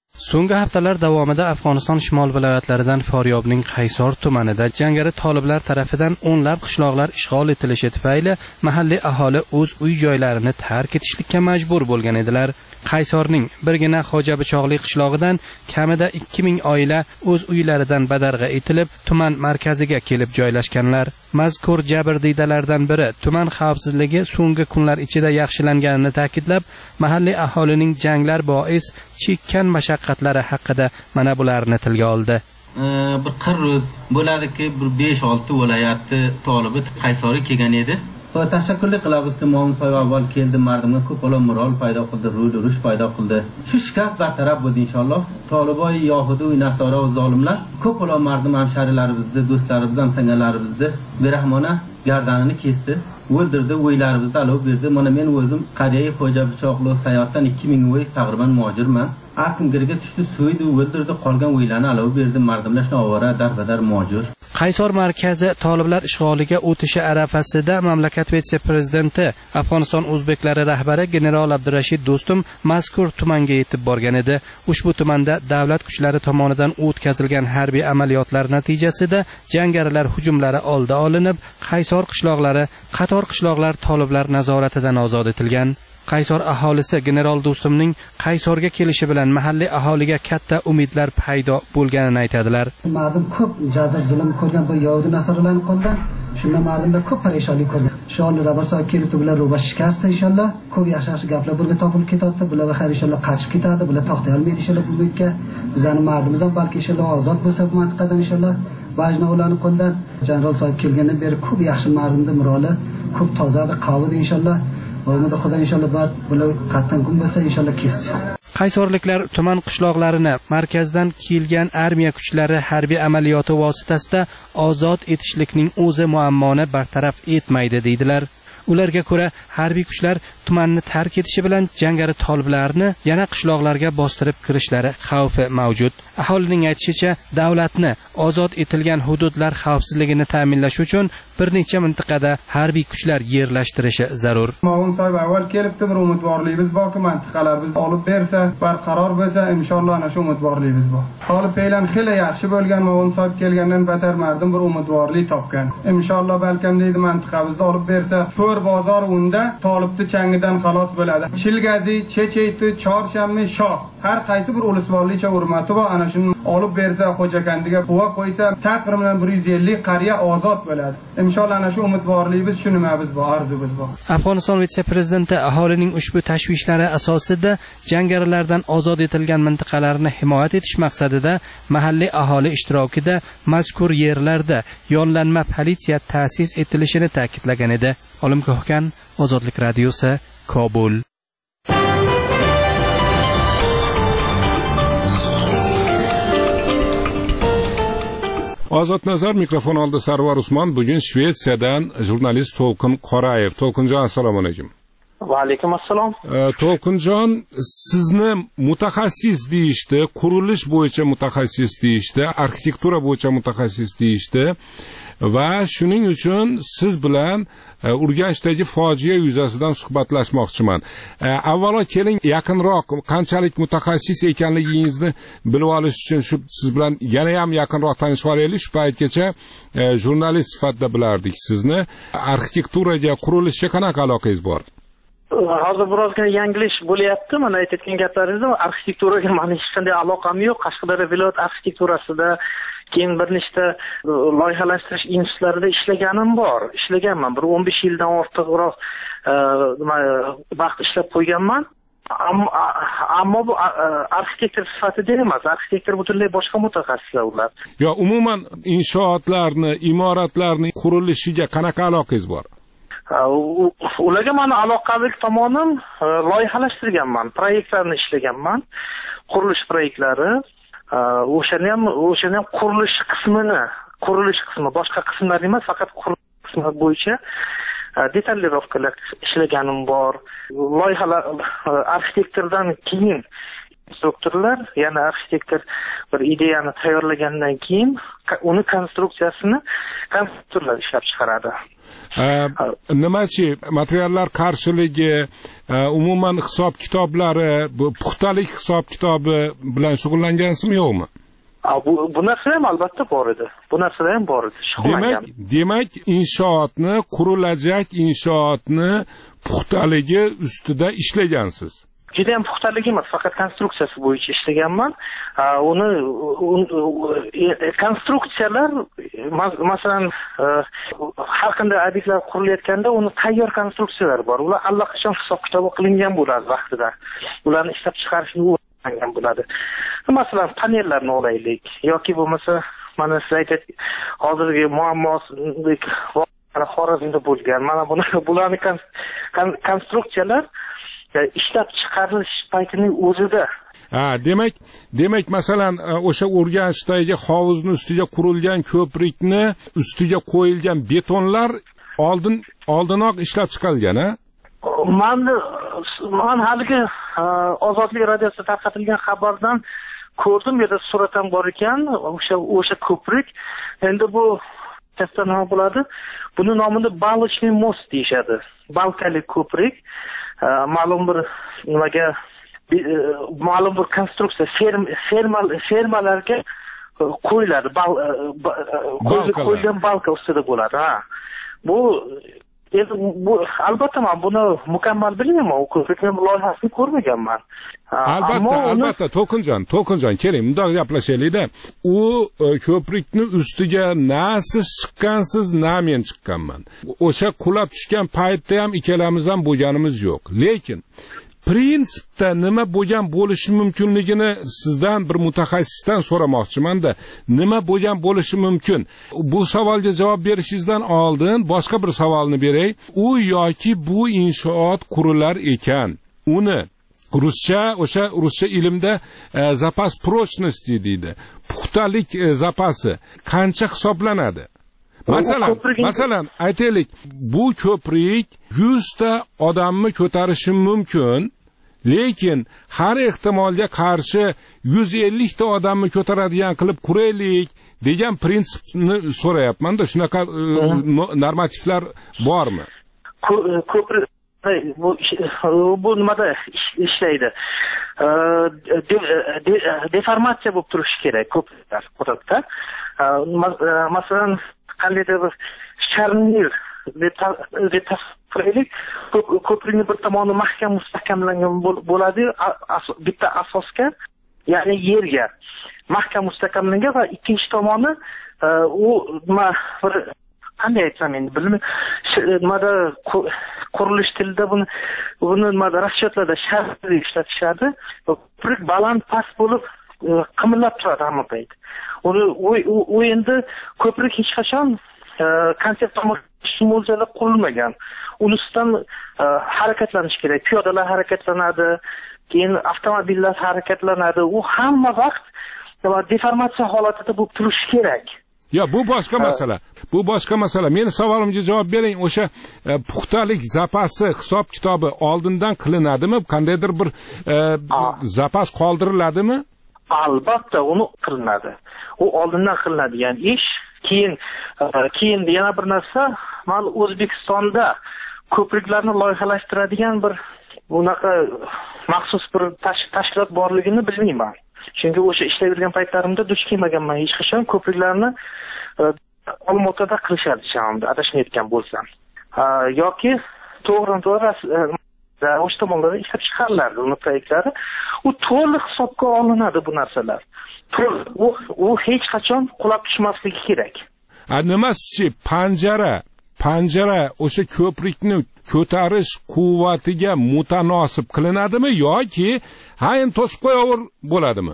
So'nggi haftalar davomida Afg'oniston shimol viloyatlaridan Faryobning Qaysor tumanida jangari toliblar tarafidan o'nlab qishloqlar ishg'ol etilishi tufayli mahalliy aholi o'z uy joylarini tark etishlikka majbur bo'lgan edilar. Qaysorning birgina Xo'jabichoqli qishlog'idan kamida 2000 oila o'z uylaridan badarg'a etilib, tuman markaziga kelib joylashganlar. Mazkur jabrdiydalardan biri tuman xavfsizligi so'nggi kunlar ichida yaxshilanganini ta'kidlab, mahalliy aholining janglar bois chekkan mashaqqatlari haqida mana bularni tilga oldi. Bir qirroz bo'ladiki, bir 5-6 viloyatni tolibi Qaysorga kelgan edi. Tashakkurlik qilamizki, Mo'min Soyabol keldi, mardimga ko'p moral paydo qildi, urush paydo qildi. Shu shikast bartaraf bo'ldi inshaalloh. Toliboy, Yahudi, Nasara va zolimlar ko'p mardim hamsharilarimizni, do'stlarimizni, hamsangarlarimizni berahmona gardanini kesdi, o'ldirdi, o'ylarimizni olib berdi. Mana men o'zim Qariyev Xo'jabichoqli sayotdan 2000 o'y taqriban muhojirman. Har kim girga tushdi, so'ydi, o'ldirdi, qolgan o'ylarni olib berdi. Mardimlar shuna ovora, darbadar muhojir. Qaysor markazi toliblar ishg'oliga o'tishi arafasida mamlakat vitse-prezidenti Afg'oniston o'zbeklari rahbari general Abdurashid Do'stum mazkur tumanga yetib borgan edi. Ushbu tumanda davlat kuchlari tomonidan o'tkazilgan harbiy amaliyotlar natijasida jangarilar hujumlari oldi olinib, Qaysor qishloqlari, qator qishloqlar toliblar nazoratidan ozod etilgan. Qaysor aholisi general Do'stumning Qaysorga kelishi bilan mahalliy aholiga katta umidlar paydo bo'lganini aytadilar. Mardim ko'p jazir zulm ko'rgan bu Yahudi nasaralarning qo'lidan, shunda mardimlar ko'p parishonlik ko'rgan. Shu onlar barsoq kelib bular ro'ba shikast inshaalloh. Ko'p yaxshi gaplar bunga topilib ketadi, bular va xayr inshaalloh qochib ketadi, bular to'xtay olmaydi inshaalloh bu yerga. Bizning mardimiz ham balki inshaalloh ozod bo'lsa bu mintaqadan inshaalloh vajna ularning qo'lidan general so'yib kelgandan beri ko'p yaxshi mardimda muroli, ko'p tozada qavdi inshaalloh. Umid xudo inshaalloh ba'd bular qattan kun bo'lsa inshaalloh kessin. Qaysorliklar tuman qishloqlarini markazdan kelgan armiya kuchlari harbiy amaliyoti vositasida ozod etishlikning o'zi muammoni bartaraf etmaydi deydilar. Ularga ko'ra harbiy kuchlar tumanni tark etishi bilan jangari toliblarni yana qishloqlarga bostirib kirishlari xavfi mavjud. Aholining aytishicha, davlatni ozod etilgan hududlar xavfsizligini ta'minlash uchun bir necha mintaqada harbiy kuchlar yerlashtirishi zarur. Mo'min soyib avval kelibdi, bir umidvorligimiz borki, mintaqalarimiz olib bersa, barqaror bo'lsa, inshaalloh ana shu umidvorligimiz bor. Tolib peylan xila yaxshi bo'lgan, Mo'min soyib kelgandan betar mardim bir umidvorlik topgan. Inshaalloh balkim deydi mintaqamizni olib bersa, to'r bozor unda tolibni changidan xalos bo'ladi. Chilgazi, Checheyti, Chorshammi, Shoh har qaysi bir ulusvorlikcha hurmati va ana shuni olib bersa, Xo'jakandiga quva qo'ysa, taqriban 150 qariya ozod bo'ladi. Inshaalloh ana shu umidvorligimiz, shu nimamiz bor, orzuyimiz bor. Afg'oniston vitse-prezidenti aholining ushbu tashvishlari asosida jangarilardan ozod etilgan mintaqalarni himoya etish maqsadida mahalliy aholi ishtirokida mazkur yerlarda yollanma politsiya ta'sis etilishini ta'kidlagan edi. Olim Ko'hkan, Ozodlik radiosi, Kobul. Ozod nazar mikrofon oldi Sarvar Usmon. Bugun Shvetsiyadan jurnalist To'lqin Qorayev. To'lqinjon, assalomu alaykum. Va alaykum assalom. To'lqinjon, sizni mutaxassis deyishdi, qurilish bo'yicha mutaxassis deyishdi, arxitektura bo'yicha mutaxassis deyishdi va shuning uchun siz bilan Urganchdagi fojia yuzasidan suhbatlashmoqchiman. Avvalo keling yaqinroq qanchalik mutaxassis ekanligingizni bilib olish uchun siz bilan yana ham yaqinroq tanishib olaylik. Shu paytgacha jurnalist sifatida bilardik sizni. Arxitekturaga, qurilishga qanaqa aloqangiz bor? Hozir birozgina yanglish bo'lyapti. Mana aytgan gaplaringizda arxitekturaga meni hech qanday aloqam yo'q. Qashqadaryo viloyat arxitekturasida keyin bir nechta loyihalashtirish institutlarida ishlaganim bor. Ishlaganman. Bir 15 yildan ortiqroq vaqt ishlab qo'yganman. Ammo bu arxitektor sifatida emas. Arxitektor butunlay boshqa mutaxassislar ular. Yo, umuman inshootlarni, imoratlarni qurilishiga qanaqa aloqangiz bor? Ularga meni aloqadagi tomonim loyihalashtirganman, proyektlarni ishlaganman, qurilish proyektlari. O'shani ham qurilish qismi boshqa qismlar emas, faqat qurilish qismi bo'yicha detalyirovkalar ishlaganim bor. Loyihalar arxitektordan keyin konstruktorlar, yana arxitektor bir ideyani tayyorlagandan keyin uni konstruksiyasini konstruktorlar ishlab chiqaradi. Nimachi materiallar qarshiligi, umuman hisob kitoblari, bu puxtalik hisob kitobi bilan shug'ullansizmi yo'qmi? Bu narsa ham albatta bor edi. Bu narsalar ham bor edi. Demak, inshootni, qurilajak inshootni puxtaligi ustida ishlagansiz. Juda ham puxtaligi emas, faqat konstruksiyasi bo'yicha ishlaganman. Uni konstruksiyalar, masalan, har qanday obyektlar qurilayotganda uni tayyor konstruksiyalar bor. Ular allaqachon hisob-kitob qilingan bo'ladi vaqtida. Ularni ishlab chiqarishni o'rgangan bo'ladi. Masalan, panellarni olaylik yoki bo'lmasa, mana siz aytayotgan hozirgi muammosizlik Xorazmda bo'lgan. Mana bularni konstruksiyalar ishlab chiqarish paytining o'zida. Demak, masalan, o'sha Urganchdagi hovuzni ustiga qurilgan ko'prikni ustiga qo'yilgan betonlar oldinoq ishlab chiqarilgan, a? Men haligi Ozodlik radiosida tarqatilgan xabardan ko'rdim, bu yerda surat ham bor ekan, o'sha ko'prik. Endi bu kastan nima bo'ladi? Buni nomini Balочный most deyshadi. Balkali ko'prik. Ma'lum bir nimaga ma'lum bir konstruksiya fermalarga qo'yiladi. Qo'yilgan balka ustida bo'ladi. Bu albatta men buni mukammal bilmayman. U ko'prikning loyihasini ko'rmaganman. Albatta, To'lqinjon, keling, bundoq gaplashaylik-da. U ko'prikni ustiga na siz chiqqansiz, na men chiqqanman. O'sha qulab tushgan paytda ham ikkalamiz ham bo'lganimiz yo'q. Lekin prinsipda nima bo'lgan bo'lishi mumkinligini sizdan bir mutaxassisdan so'ramoqchiman-da. Nima bo'lgan bo'lishi mumkin? Bu savolga javob berishingizdan oldin boshqa bir savolni beray. U yoki bu inshoot qurilar ekan, uni ruscha ilmda zapas прочности deydi. Puxtalik zapasi qancha hisoblanadi? Masalan, aytaylik, bu ko'prik 100 ta odamni ko'tarishi mumkin, lekin har ehtimolga qarshi 150 ta odamni ko'taradigan qilib quraylik degan prinsipni so'rayapman-da. Shunaqa normativlar bormi? Ko'prik bu nimada ishlaydi? Deformatsiya bo'lib turishi kerak ko'priklar hududda. Masalan, qandaydir bir sharnir deb tasavvurlaylik, ko'prikning bir tomoni mahkam mustahkamlangan bo'ladi, bitta asosga, ya'ni yerga mahkam mustahkamlangan va ikkinchi tomoni u bir qanday aytsam endi bilmayman, nimada qurilish tilida buni nimada расчетlarda shartli ishlatishadi. Ko'prik baland past bo'lib qimillab turadi hamma payt. U endi ko'prik hech qachon konsept mo'ljallab qurilmagan. Uni ustidan harakatlanish kerak. Piyodalar harakatlanadi, keyin avtomobillar harakatlanadi. U hamma vaqt deformatsiya holatida bo'lib turishi kerak. Bu boshqa masala. Meni savolimga javob bering. O'sha puxtalik zapasi hisob kitobi oldindan qilinadimi? Qandaydir bir zapas qoldiriladimi? Albatta, uni qilinadi. U oldindan qilinadigan ish. Keyin yana bir narsa, men O'zbekistonda ko'priklarni loyihalashtiradigan bir bunaqa maxsus bir tashkilot borligini bilmayman. Chunki o'sha ishlayotgan paytlarimda duch kelmaganman hech qachon. Ko'priklarni Olmaotada qilishadi shamda, adashmayotgan bo'lsam. Yoki to'g'ri o'sha tomonlarda ishlab chiqariladi uni proyektlari. U to'liq hisobga olinadi bu narsalar. U hech qachon qulab tushmasligi kerak. Nimasichi panjara o'sha ko'prikni ko'tarish quvvatiga mutanosib qilinadimi yoki hayin to'sib qo'yaver bo'ladimi?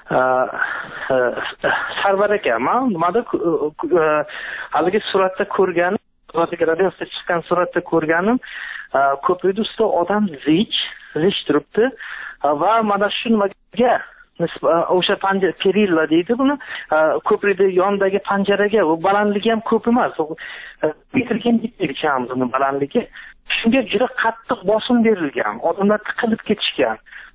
Sarvar aka, men nimada haligi suratda ko'rganim, radiosida chiqqan suratda ko'rganim, ko'prik ustida odam zich turibdi va mana shu nimaga o'sha perilla deydi buni, ko'prikni yonidagi panjaraga, u balandligi ham ko'p emas, metrga kam buni balandligi. Shunga juda qattiq bosim berilgan, odamlar tiqilib ketishgan.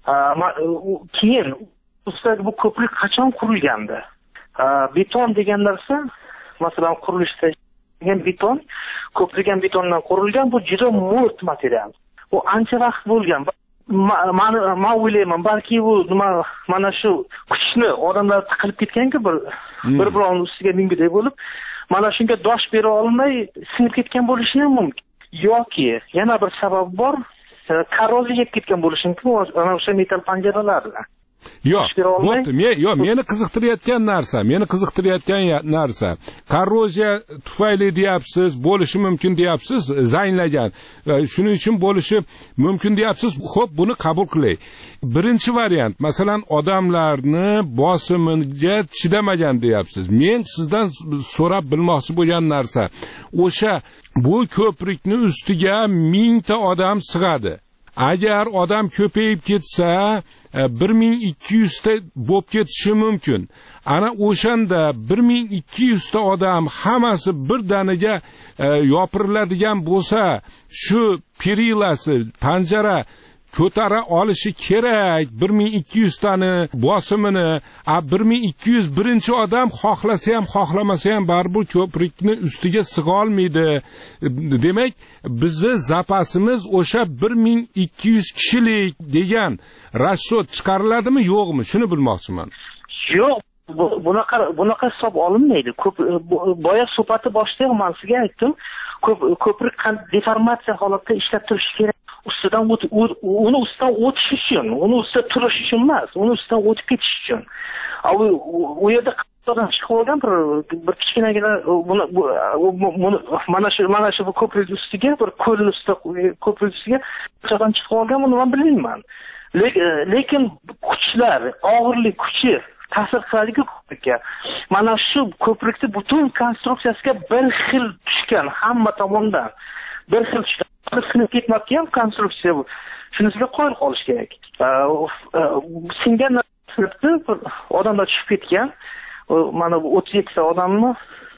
Keyin ustidagi bu ko'prik qachon qurilgandi? Beton degan narsa, masalan, qurilishda beton, ko'prik ham betondan qurilgan, bu juda mo'rt material. Bu ancha vaqt bo'lgan. Men o'ylayman, balki bu mana shu kuchni odamlar tiqilib ketgan-ku, bir-birovning ustiga mingudek bo'lib, mana shunga dosh bera olmay sinib ketgan bo'lishi ham mumkin. Yoki yana bir sabab bor, korroziya yeb ketgan bo'lishi mumkin ana o'sha metal panjaralarga. Yo'q, meni qiziqtirayotgan narsa, korroziya tufayli deyapsiz, bo'lishi mumkin deyapsiz, zanglagan. Shuning uchun bo'lishi mumkin deyapsiz. Xo'p, buni qabul qilaylik. Birinchi variant, masalan, odamlarni bosimiga chidamagan deyapsiz. Men sizdan so'rab bilmoqchi bo'lgan narsa, o'sha bu ko'prikni ustiga 1000 ta odam sig'adi. Agar odam ko'payib ketsa, 1200 ta bo'lib ketishi mumkin. Ana o'shanda 1200 ta odam hammasi birdaniga yopiriladigan bo'lsa, shu perilasi, panjara ko'tara olishi kerak. 1200 tani bosimini, 1200 birinchi odam xohlasa ham, xohlamasa ham baribir ko'prikni ustiga sig'a olmaydi. Demak, bizni zapasimiz o'sha 1200 kishilik degan rasxod chiqariladimi, yo'qmi? Shuni bilmoqchiman. Yo'q, bunaqa hisob olinmaydi. Boya suhbatni boshida men sizga aytdim, ko'prik deformatsiya holatda ishlab turishi kerak. Uni ustidan o'tish uchun, uni ustida turish uchun emas, uni ustidan o'tib ketish uchun. U yerda qattiqdan chiqib olgan bir kichkinagina mana shu ko'prik ustiga, bir ko'lning ustida ko'prik ustiga qattiqdan chiqib olgan, buni men bilmayman. Lekin kuchlar, og'irlik kuchi ta'sir qiladiku ko'prikka. Mana shu ko'prikning butun konstruksiyasiga bir xil tushgan, hamma tomondan bir xil tushgan. Sinib ketmoqda ham konstruksiya bu. Shunisiga qoyil qolish kerak. Singan narsa odamlar tushib ketgan. Mana bu 37 ta odamni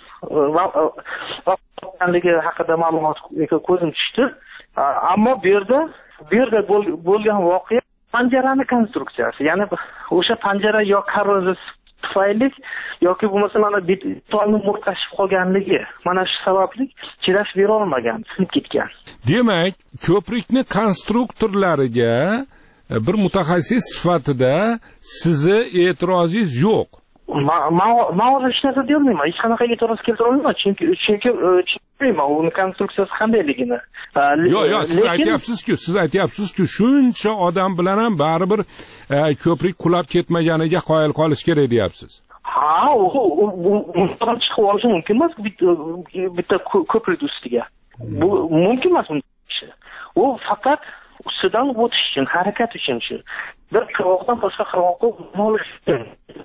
vafotlanligi haqida ma'lumotga ko'zim tushdi. Ammo bu yerda bo'lgan voqea panjarani konstruksiyasi. Ya'ni o'sha panjara yo korroziya tufayli yoki bo'lmasa mana betonning murtashib qolganligi, mana shu sababli chidash bera olmagan, sinib ketgan. Demak, ko'prikni konstruktorlariga bir mutaxassis sifatida sizni e'tirozingiz yo'q. Men hech narsa deyolmayman, hech qanaqa e'tiroz keltira olmayman, chunki bilmayman uni konstruksiyasi qandayligini. Yo'q, siz aytyapsiz-ku, shuncha odam bilan ham baribir ko'prik qulab ketmaganiga qoyil qolish kerak deyapsiz. Ha, u chiqib olishi mumkin emas bitta ko'prik ustiga. Bu mumkin emas. U faqat ustidan o'tish uchun, harakat uchun shu. Bir qirg'oqdan boshqa qirg'oqqa olish uchun.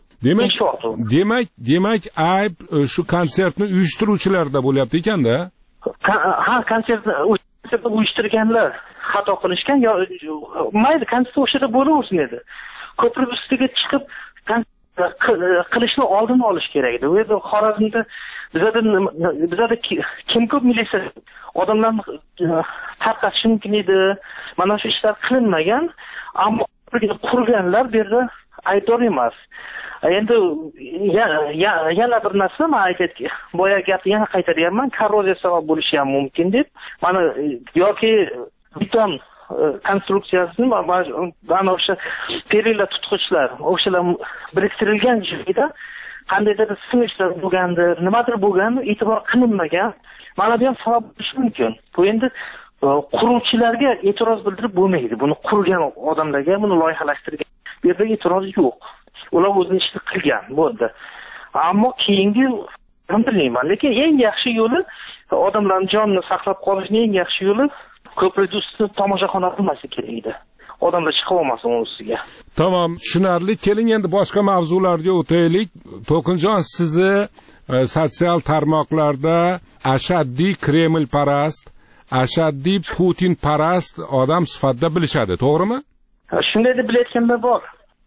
Demak, ayb shu konsertni uyushtiruvchilarda bo'lyapti ekanda? Ha, konsertni uyushtirganlar xato qilishgan. Mayli, konsert o'shada bo'laversin edi. Ko'prik ustiga chiqib qilishni oldini olish kerak edi. U yerda Xorazmda bizada kim ko'p militsiya odamlarni tarqatish mumkin edi. Mana shu ishlar qilinmagan, ammo qurganlar bu yerda aybdor emas. Endi yana bir narsa men aytayotgan, boya gapni yana qaytaryapman, korroziya sabab bo'lishi ham mumkin deb. Mana yoki beton konstruksiyasini mana o'sha perilla tutqichlar, o'shalar biriktirilgan joyda qandaydir sinishlar bo'lgandir, nimadir bo'lgan, e'tibor qilinmagan. Mana bu ham sabab bo'lishi mumkin. Bu endi quruvchilarga e'tiroz bildirib bo'lmaydi. Buni qurgan odamlarga, buni loyihalashtirgan bu yerda e'tiroz yo'q. Ular o'zini ishini qilgan bo'ldi. Ammo keyingi bilmayman, lekin eng yaxshi yo'li, odamlarning jonini saqlab qolishning eng yaxshi yo'li ko'prik ustida tomoshaxona qilmasa kerak edi. Odamlar chiqib olmasin uning ustiga. Tamam, tushunarli. Keling endi boshqa mavzularga o'taylik. To'lqinjon, sizni sotsial tarmoqlarda ashaddiy Kreml parast, ashaddiy Putin parast odam sifatida bilishadi, to'g'rimi? Shunday deb bilayotganlar bor.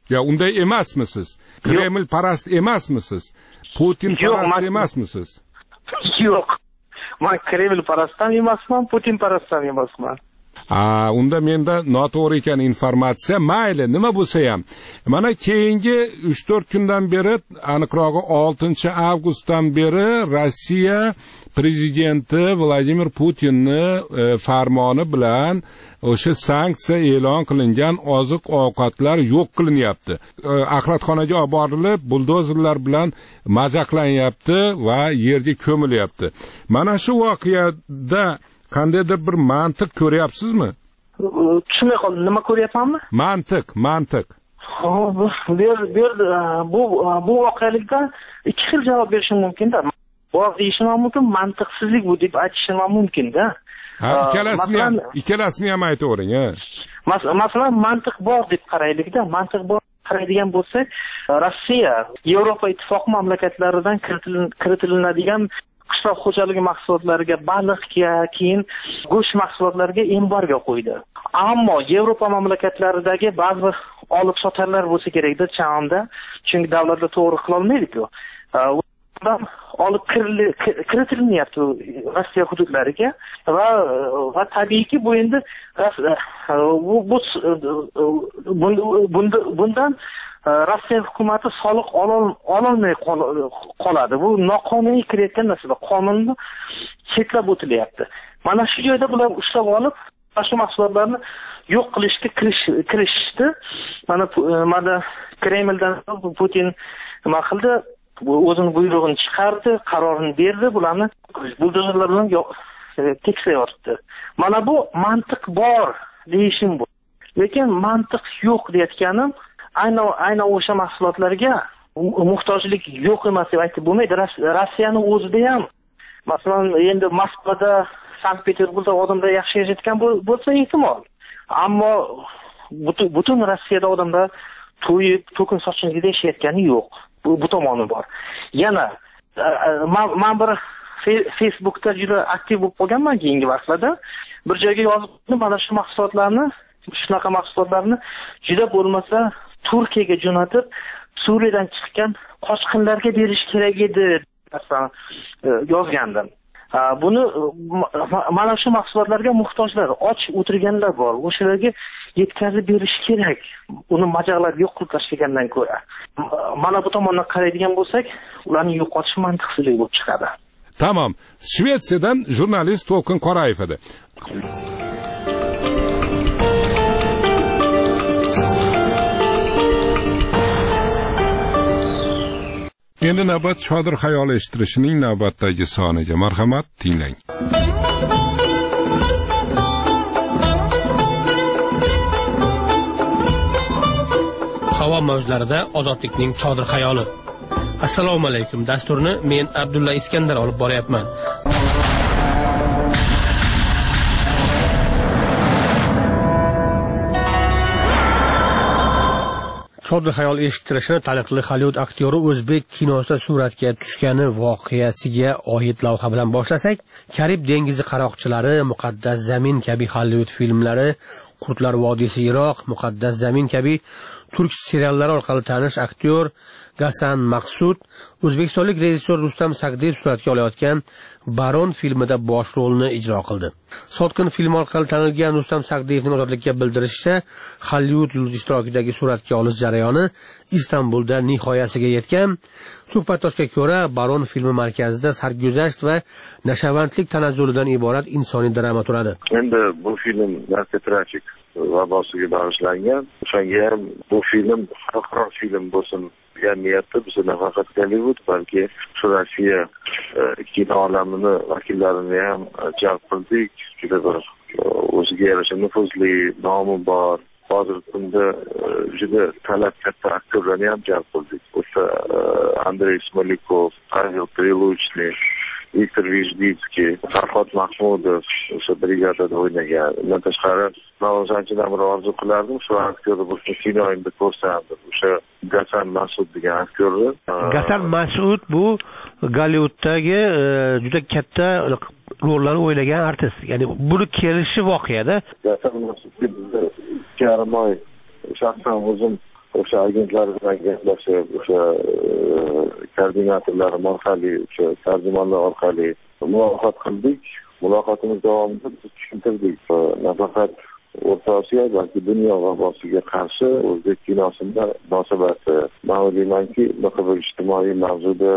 Ya unday emasmisiz? Kreml parast emasmisiz? Putin parast emasmisiz? Yo'q. Men Kreml parast ham emasman, Putin parast ham emasman. Unda menda noto'g'ri ekan informatsiya. Mayli, nima bo'lsa ham. Mana keyingi 3-4 kundan beri, aniqrog'i 6-avgustdan beri Rossiya prezidenti Vladimir Putinning farmoni bilan o'sha sanksiya e'lon qilingan oziq-ovqatlar yo'q qilinyapti. Axlatxonaga olib borilib, buldozerlar bilan majaqlanyapti va yerga ko'milyapti. Mana shu voqeada qandaydir bir mantiq ko'ryapsizmi? Tushunmay qoldim. Nima ko'ryapmanmi? Mantiq. Bu voqelikdan ikki xil javob berishim mumkin-da. Bor deyishim ham mumkin, mantiqsizlik bu deb aytishim ham mumkin-da. Ikkalasini ham aytavering, ha. Masalan, mantiq bor deb qaraylik-da. Mantiq bor qaraydigan bo'lsak, Rossiya Yevropa ittifoqi mamlakatlaridan kiritilinadigan qishloq xo'jaligi mahsulotlariga, baliqga, keyin go'sht mahsulotlariga embargo qo'ydi. Ammo Yevropa mamlakatlaridagi ba'zi olib sotarlar bo'lsa kerak-da, chamda, chunki davlatlar to'g'ri qila olmaydi-ku. Undan olib kiritilinyapti Rossiya hududlariga va tabiiyki bu endi bundan Rossiya hukumati soliq ololmay qoladi. Bu noqonuniy kirayotgan narsa. Qonunni chetlab o'tilyapti. Mana shu joyda bular ushlab olib, shu mahsulotlarni yo'q qilishga kirishdi. Mana Kremldan Putin nima qildi? O'zining buyrug'ini chiqardi, qarorini berdi, bularni buldozerlar bilan tekshirayotdi. Mana bu mantiq bor deyishim bu. Lekin mantiq yo'q deyotganim aynan o'sha mahsulotlarga muhtojlik yo'q emas deb aytib bo'lmaydi. Rossiyaning o'zida ham, masalan, endi Moskvada, Sankt-Peterburgda odamlar yaxshi yashayotgan bo'lsa ehtimol. Ammo butun Rossiyada odamlar to'yib, to'kin sochinlikda yashayotgani yo'q. Bu tomoni bor. Yana men bir Facebookda juda aktiv bo'lib qolganman keyingi vaqtlarda. Bir joyga yozib, mana shu mahsulotlarni, shunaqa mahsulotlarni juda bo'lmasa Turkiyaga jo'natib, Suriyadan chiqqan qochqinlarga berish kerak edi degan yozgandim. Buni mana shu mahsulotlarga muhtojlar, och o'tirganlar bor. O'shalarga yetkazib berish kerak. Uni majaqlab yo'q qilib tashlagandan ko'ra. Mana bu tomondan qaraydigan bo'lsak, ularni yo'qotish mantiqsizlik bo'lib chiqadi. Tamam. Shvetsiyadan jurnalist To'lqin Qorayev edi. Endi navbat Chodir xayol eshittirishning navbatdagi soniga. Marhamat, tinglang. Havo mavjlarida ozodlikning Chodir xayoli. Assalomu alaykum. Dasturni men Abdulla Iskandar olib boryapman. Chodir xayol eshittirishini taniqli Hollywood aktyori o'zbek kinosida suratga tushgani voqeasiga oid lavha bilan boshlasak, Karib dengizi qaroqchilari, Muqaddas zamin kabi Hollywood filmlari, Qurtlar vodiysi Iroq, Muqaddas zamin kabi turk seriallari orqali tanish aktyor Gasan Maqsud o'zbekistonlik rejissyor Rustam Sagdiyev suratga olayotgan Baron filmida bosh rolni ijro qildi. Sotqin film orqali tanilgan Rustam Sagdiyevning ozodlikka bildirishicha, Hollywood yulduzi ishtirokidagi suratga olish jarayoni Istanbulda nihoyasiga yetgan. Suhbatdoshga ko'ra, Baron filmi markazida sarguzasht va nashavandlik tanazzulidan iborat insoniy drama turadi. Endi bu film narkotrafik vabosiga bag'ishlangan. O'shanga ham bu film xalqaro film bo'lsin degan niyatda biz nafaqat Hollywood, balki shu Rossiya kino olamini vakillarini ham jalb qildik. Juda bir o'ziga yarasha nufuzli, nomi bor, hozirgi kunda juda talab katta aktyorlarni ham jalb qildik. O'sha Andrey Smolikov, Pavel Priluchny, Viktor Vizhditskiy, Farhod Mahmudov o'sha brigadada o'ynagan. Undan tashqari, men anchadan beri orzu qilardim shu aktyorni bu kinoimda ko'rsam. O'sha Gasan Mas'ud degan aktyorni. Gasan Mas'ud bu Gollivudagi juda katta rollarni o'ynagan artist. Ya'ni buni kelishi voqeada. Gasan Mas'udga bizda 2,5 oy shaxsan o'zim o'sha agentlar bilan gaplashib, o'sha koordinatorlar orqali, o'sha tarjimonlar orqali muloqot qildik. Muloqotimiz davomida biz tushuntirdik. Nafaqat O'rta Osiyo, balki dunyo vabosiga qarshi o'zbek kinosida munosabati. Men o'ylaymanki, bir ijtimoiy mavzuda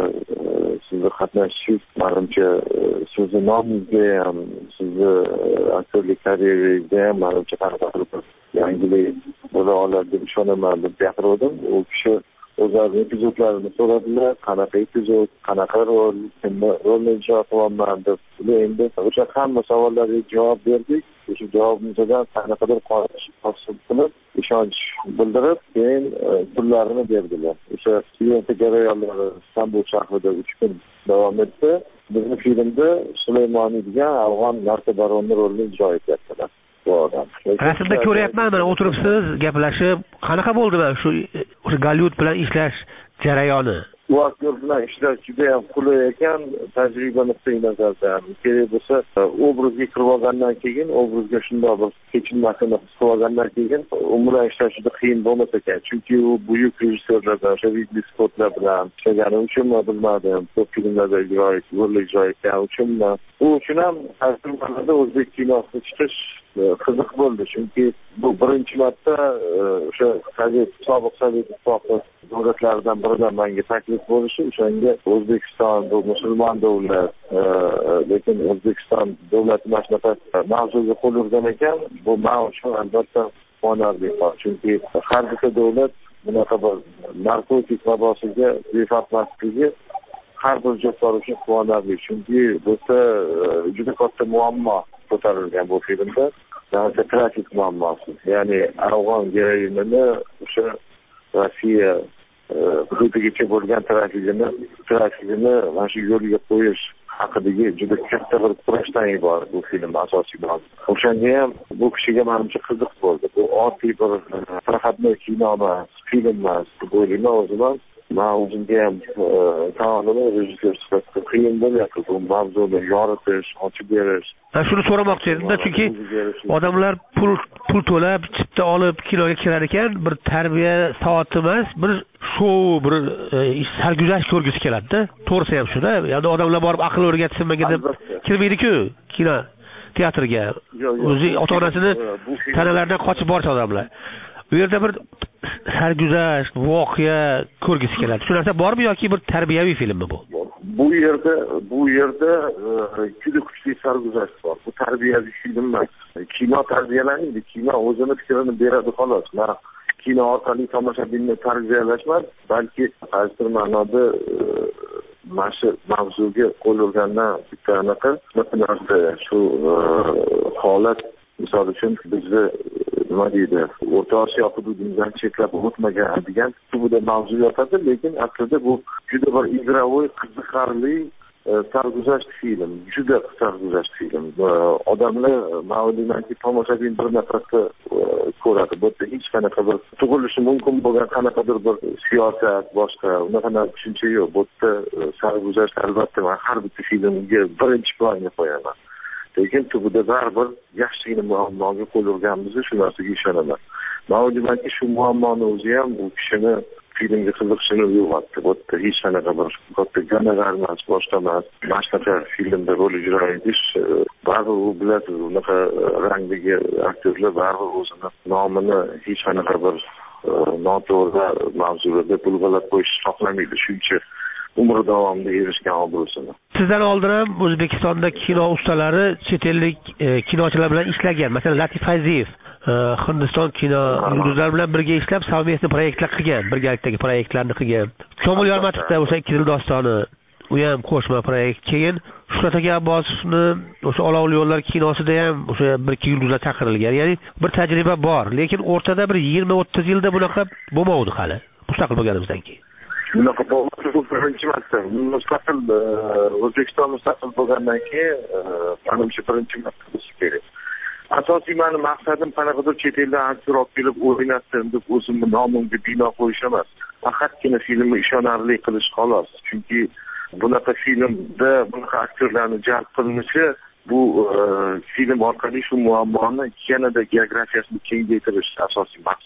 sizni qatnashishingiz, menimcha sizni nomingizga ham, sizni aktyorlik karyerangizga ham menimcha qanaqadir yangilik bo'la oladi deb ishonaman deb gapirdim. U kishi o'zlarining epizodlarini so'radilar, qanaqa epizod, qanaqa rol, rolni ijro qilyapman deb. Endi o'sha hamma savollarga javob berdik. O'sha javobimizdan qanaqadir hosil qilib, ishonch bildirib, keyin pullarini berdilar. O'sha syomka jarayonlari Istanbul shahrida 3 kun davom etdi. Bizning filmda Sulaymoniy degan afg'on narkobaronni rolini ijro etyaptilar. Rasmda ko'ryapman, mana o'tiribsiz, gaplashib, qanaqa bo'ldi mana shu Gollivud bilan ishlash jarayoni? Bu aktyor bilan ishlash juda ham qulay ekan, tajriba nuqtai nazardan. Kerak bo'lsa, obrazga kirib olgandan keyin, obrazga shunday bir kechilmasini his qilib olgandan keyin, u bilan ishlash juda qiyin bo'lmas ekan. Chunki u buyuk rejissyorlardan, Ridley Scottlar bilan ishlagani uchunmi bilmadim, ko'p filmlarda ijro etgani uchunmi. Bu uchun ham tajribalarda o'zbek kinosida chiqish qiziq bo'ldi, chunki bu birinchi marta o'sha sobiq Sovet ittifoqi davlatlaridan biridan menga taklif bo'lishi, o'shanga O'zbekiston bu musulmon davlat, lekin O'zbekiston davlati mana shunaqa mavzuga qo'l urgan ekan, bu men uchun albatta quvonarli, chunki har bir davlat bunaqa bir narkotik vabosiga befarqligi har bir jo'xori uchun quvonarli, chunki bu juda katta muammo ko'tarilgan bu filmda. Trafik muammosi, ya'ni afg'on geroinini o'sha Rossiya hududigacha bo'lgan trafikini mana shu yo'lga qo'yish haqidagi juda katta bir kurashdan iborat bu film asosiy mavzu. O'shanga ham bu kishiga menimcha qiziq bo'ldi. Bu oddiy bir proxodnoy kino emas, film emas deb o'ylayman o'zim. Men o'zimga ham kanalini rejissyor sifatida qiyin bo'lyapti bu mavzuni yoritish, ochib berish. Ben shuni so'ramoqchi edim-da, chunki odamlar pul to'lab, chipta olib kinoga kirar ekan, bir tarbiya soati emas, bir shou, bir sarguzasht ko'rgisi keladi-da. To'g'risi ham shu-da. Ya'ni odamlar borib aql o'rgatsinmaga deb kirmaydi-ku kino teatrga. O'zi ota-onasini tanalaridan qochib borsa odamlar. Bu yerda bir sarguzasht, voqea ko'rgisi keladi. Shu narsa bormi yoki bir tarbiyaviy filmmi bu? Bu yerda juda kuchli sarguzasht bor. Bu tarbiyaviy film emas. Kino tarbiyalanadi, kino o'zini fikrini beradi xolos. Kino orqali tomoshabinni tarbiyalashmas, balki qaysidir ma'noda mana shu mavzuga qo'l urgandan bitta anaqa shu holat. Misol uchun bizni nima deydi, O'rta Osiyo hududimizdan chetlab o'tmagan degan tubida mavzu yotadi, lekin aslida bu juda bir igrovoy, qiziqarli sarguzasht film, juda sarguzasht film. Odamlar ma'lumotki tomoshabin bir nafasda ko'radi. Bu yerda hech qanaqa bir tug'ilishi mumkin bo'lgan qanaqadir bir siyosat, boshqa unaqa tushuncha yo'q. Bu yerda sarguzasht albatta men har bitta filmga birinchi planga qo'yaman. Lekin tubida baribir yaxshigina muammoga qo'l urganmizni shu narsaga ishonaman. Ma'lumotki shu muammoni o'zi ham bu kishini filmga qiziqishini uyg'otdi. Bu yerda hech qanaqa bir katta gonorar emas, boshqa emas. Mana shunaqa filmda rol ijro etish, baribir u biladi, unaqa rangdagi aktyorlar baribir o'zini nomini hech qanaqa bir noto'g'ri mavzularda bulg'alab qo'yish xohlamaydi. Shuncha umr davomida erishgan obro'sini. Sizdan oldin ham O'zbekistonda kino ustalari chet ellik kinochilar bilan ishlagan. Masalan, Latif Fayziyev Hindiston kino yulduzlari bilan birga ishlab, совместный proyektlar qilgan, birgalikdagi proyektlarni qilgan. Komil Yormatovda o'sha Ikki dostoni, u ham qo'shma proyekt. Keyin Shuhrat aka Abbosovni o'sha Olovli yo'llar kinosida ham o'sha bir-ikki yulduzlar chaqirilgan. Ya'ni bir tajriba bor, lekin o'rtada bir 20-30 yilda bunaqa bo'lmadi hali. Mustaqil bo'lganimizdan keyin. Bunaqa bo'lmadi, birinchi marta. Mustaqil O'zbekiston mustaqil bo'lgandan keyin menimcha birinchi marta bo'lishi kerak. Asosiy meni maqsadim qanaqadir chet eldan aktyor olib kelib o'ynatsin deb o'zimni nomimga bino qo'yish emas. Faqatgina filmni ishonarli qilish xolos. Chunki bunaqa filmda bunaqa aktyorlarni jalb qilinishi bu film orqali shu muammoni yanada geografiyasini kengaytirish asosiy maqsad.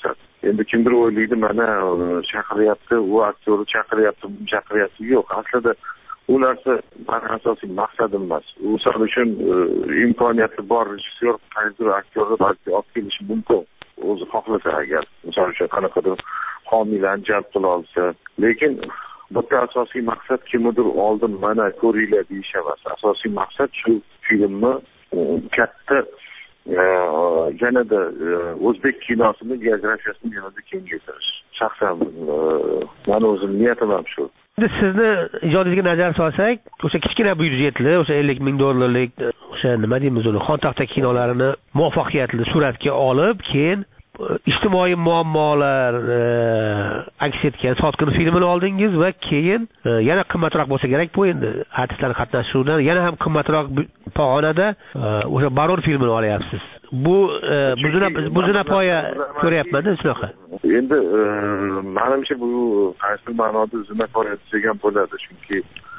endi kimdir o'ylaydi mana chaqiryapti, u aktyorni chaqiryapti, bu chaqiryapti. Yo'q, aslida u narsa mani asosiy maqsadim emas. O'sha uchun imkoniyati bor rejissyor qaysidir aktyorni balki olib kelishi mumkin. O'zi xohlasa agar, misol uchun qanaqadir homiylarni jalb qila olsa, lekin bitta asosiy maqsad kimdir oldin mana ko'ringlar deyish emas. Asosiy maqsad shu filmni katta yanada o'zbek kinosini geografiyasini yanada kengaytirish. Shaxsan meni o'zim niyatim ham shu. Endi sizni ijodingizga nazar solsak, o'sha kichkina byudjetli, o'sha 50 ming dollarlik, o'sha nima deymiz uni, xontaxta kinolarini muvaffaqiyatli suratga olib, keyin ijtimoiy muammolar aks etgan Sotqin filmini oldingiz va keyin yana qimmatroq bo'lsa kerak bu endi artistlar qatnashuvidan yana ham qimmatroq pog'onada o'sha Baron filmini olyapsiz. Bu buzuna poya ko'ryapman-da shunaqa. Endi menimcha bu qaysi ma'noda buzuna poya degan bo'ladi, chunki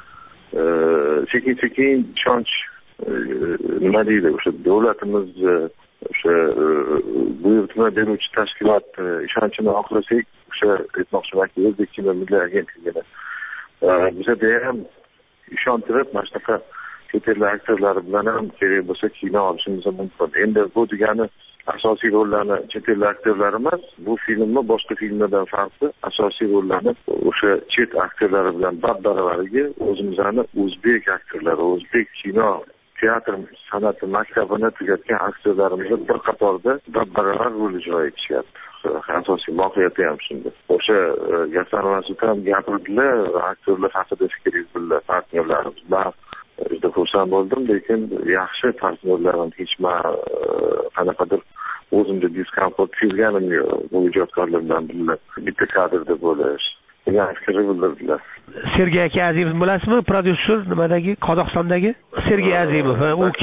sekin ishonch nima deydi, o'sha davlatimiz o'sha buyurtma beruvchi tashkilot ishonchini oqlasak, o'sha aytmoqchimanki, o'zbek kino milliy agentligini bizada ham ishontirib, mana shunaqa chet el aktyorlari bilan ham kerak bo'lsa kino olishimiz mumkin. Endi bu degani asosiy rollarni chet el aktyorlari emas, bu filmni boshqa filmlardan farqli asosiy rollarni o'sha chet aktyorlari bilan bab-baravariga o'zimizni o'zbek aktyorlari, o'zbek kino teatr san'ati maktabini tugatgan aktyorlarimiz bir qatorda bab-baravar rol ijro etishyapti. Asosiy mohiyati ham shunda. O'sha Gaston Mas'ud ham gapirdilar, aktyorlar haqida fikr yuritdilar, partnyorlarimiz. Men juda xursand bo'ldim, lekin yaxshi partnyorlarim hech qanaqadir o'zimda diskomfort sezganim yo'q. Bu ijodkorlar bilan birga bitta kadrda bo'lish degan fikrni bildirdilar. Sergey aka Azimov bilasizmi? Prodyuser nimadagi? Qozog'istondagi Sergey Azimov.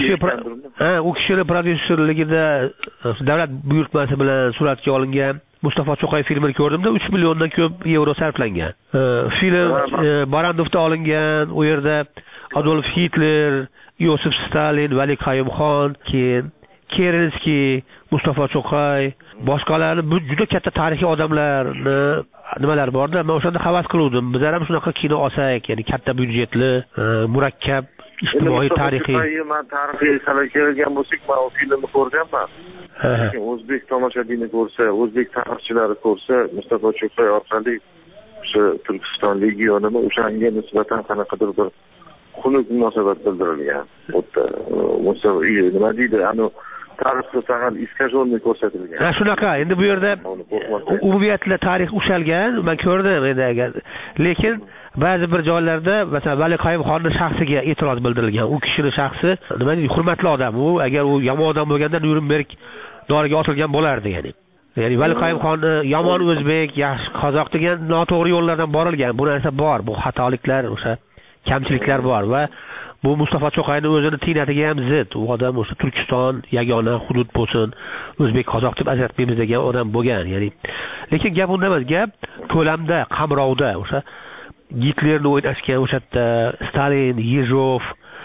U kishini prodyuserligida davlat buyurtmasi bilan suratga olingan Mustafa Cho'qay filmini ko'rdimda 3 milliondan ko'p yevro sarflangan. Film Barandovda olingan, u yerda Adolf Hitler, Yosif Stalin, Vali Qayumxon, keyin Kerensky, Mustafa Cho'qay, boshqalarni bu juda katta tarixiy odamlarni nimalar borda. Men o'shanda havas qiluvdim. Bizlar ham shunaqa kino olsak, ya'ni katta byudjetli, murakkab, ijtimoiy tarixiy. Men tarixiy sanaga kelgan bo'lsak, men u filmni ko'rganman. Lekin o'zbek tomoshabini ko'rsa, o'zbek tarixchilari ko'rsa, Mustafa Cho'qay orqali o'sha Turkiston legionini o'shanga nisbatan qanaqadir bir xunuk munosabat bildirilgan. Mustafa nima deydi, tarixda faqat iskajonni ko'rsatilgan. Shunaqa. Endi bu yerda umumiyatli tarix ushalgan, men ko'rdim endi agar. Lekin ba'zi bir joylarda, masalan, Vali Qayumxonning shaxsiga e'tiroz bildirilgan. U kishining shaxsi nima deydi, hurmatli odam. U agar u yomon odam bo'lganda Nuremberg doriga otilgan bo'lardi, ya'ni. Ya'ni Vali Qayumxonni yomon o'zbek, yaxshi qozoq degan noto'g'ri yo'llardan borilgan. Bu narsa bor, bu xatoliklar, o'sha kamchiliklar bor va bu Mustafa Cho'qayning o'zini tiynatiga ham zid. U odam o'sha Turkiston yagona hudud bo'lsin, o'zbek qozoq deb ajratmaymiz degan odam bo'lgan, ya'ni. Lekin gap unda emas, gap ko'lamda, qamrovda, o'sha Gitlerni o'ynashgan o'sha yerda Stalin, Yezhov,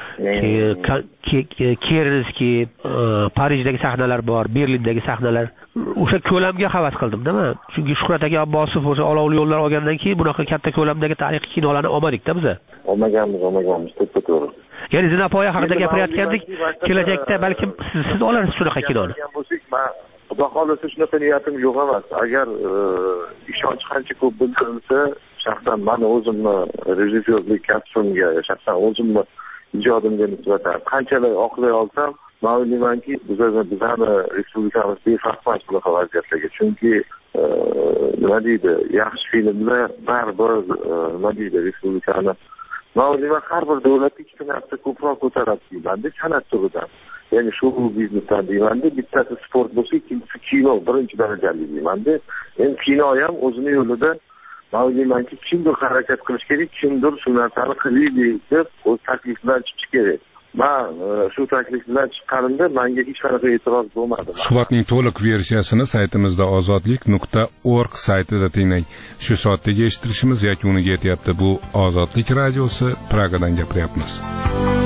Kerensky, Parijdagi sahnalar bor, Berlindagi sahnalar. O'sha ko'lamga havas qildim-da men. Chunki Shuhrat aka Abbosov o'sha olovli yo'llar olgandan keyin bunaqa katta ko'lamdagi tarixiy kinolarni olmadik-da biz. Olmaganmiz, to'g'ri. Ya'ni Zinapoya haqida gapirayotgandik, kelajakda balkim siz olasiz shunaqa kinoni. Xudo xolasa shunaqa niyatim yo'q emas. Agar ishonch qancha ko'p bildirilsa, shaxsan men o'zimni rejissyorlik kasbimga, shaxsan o'zimni ijodimga nisbatan qanchalar oqlay olsam, men o'ylaymanki, bizani respublikamiz befarqmas bunaqa vaziyatlarga. Chunki nima deydi, yaxshi filmlar baribir nima deydi, respublikani men o'ylayman har bir davlat ikkita narsa ko'proq ko'taradi deymanda, san'at turidan. Ya'ni shu biznesdan deymanda, bittasi sport bo'lsa, ikkinchisi kino birinchi darajali deymanda. Endi kino ham o'zini yo'lida men o'ylaymanki, kimdir harakat qilish kerak, kimdir shu narsani qilaylik deb o'z taklif bilan chiqish kerak. Men shu taklif bilan chiqqanimda menga hech qanaqa e'tiroz bo'lmadi. Suhbatning to'liq versiyasini saytimizda ozodlik.org saytida tinglang. Shu soatdagi eshittirishimiz yakuniga yetyapti. Bu Ozodlik radiosi, Pragadan gapiryapmiz.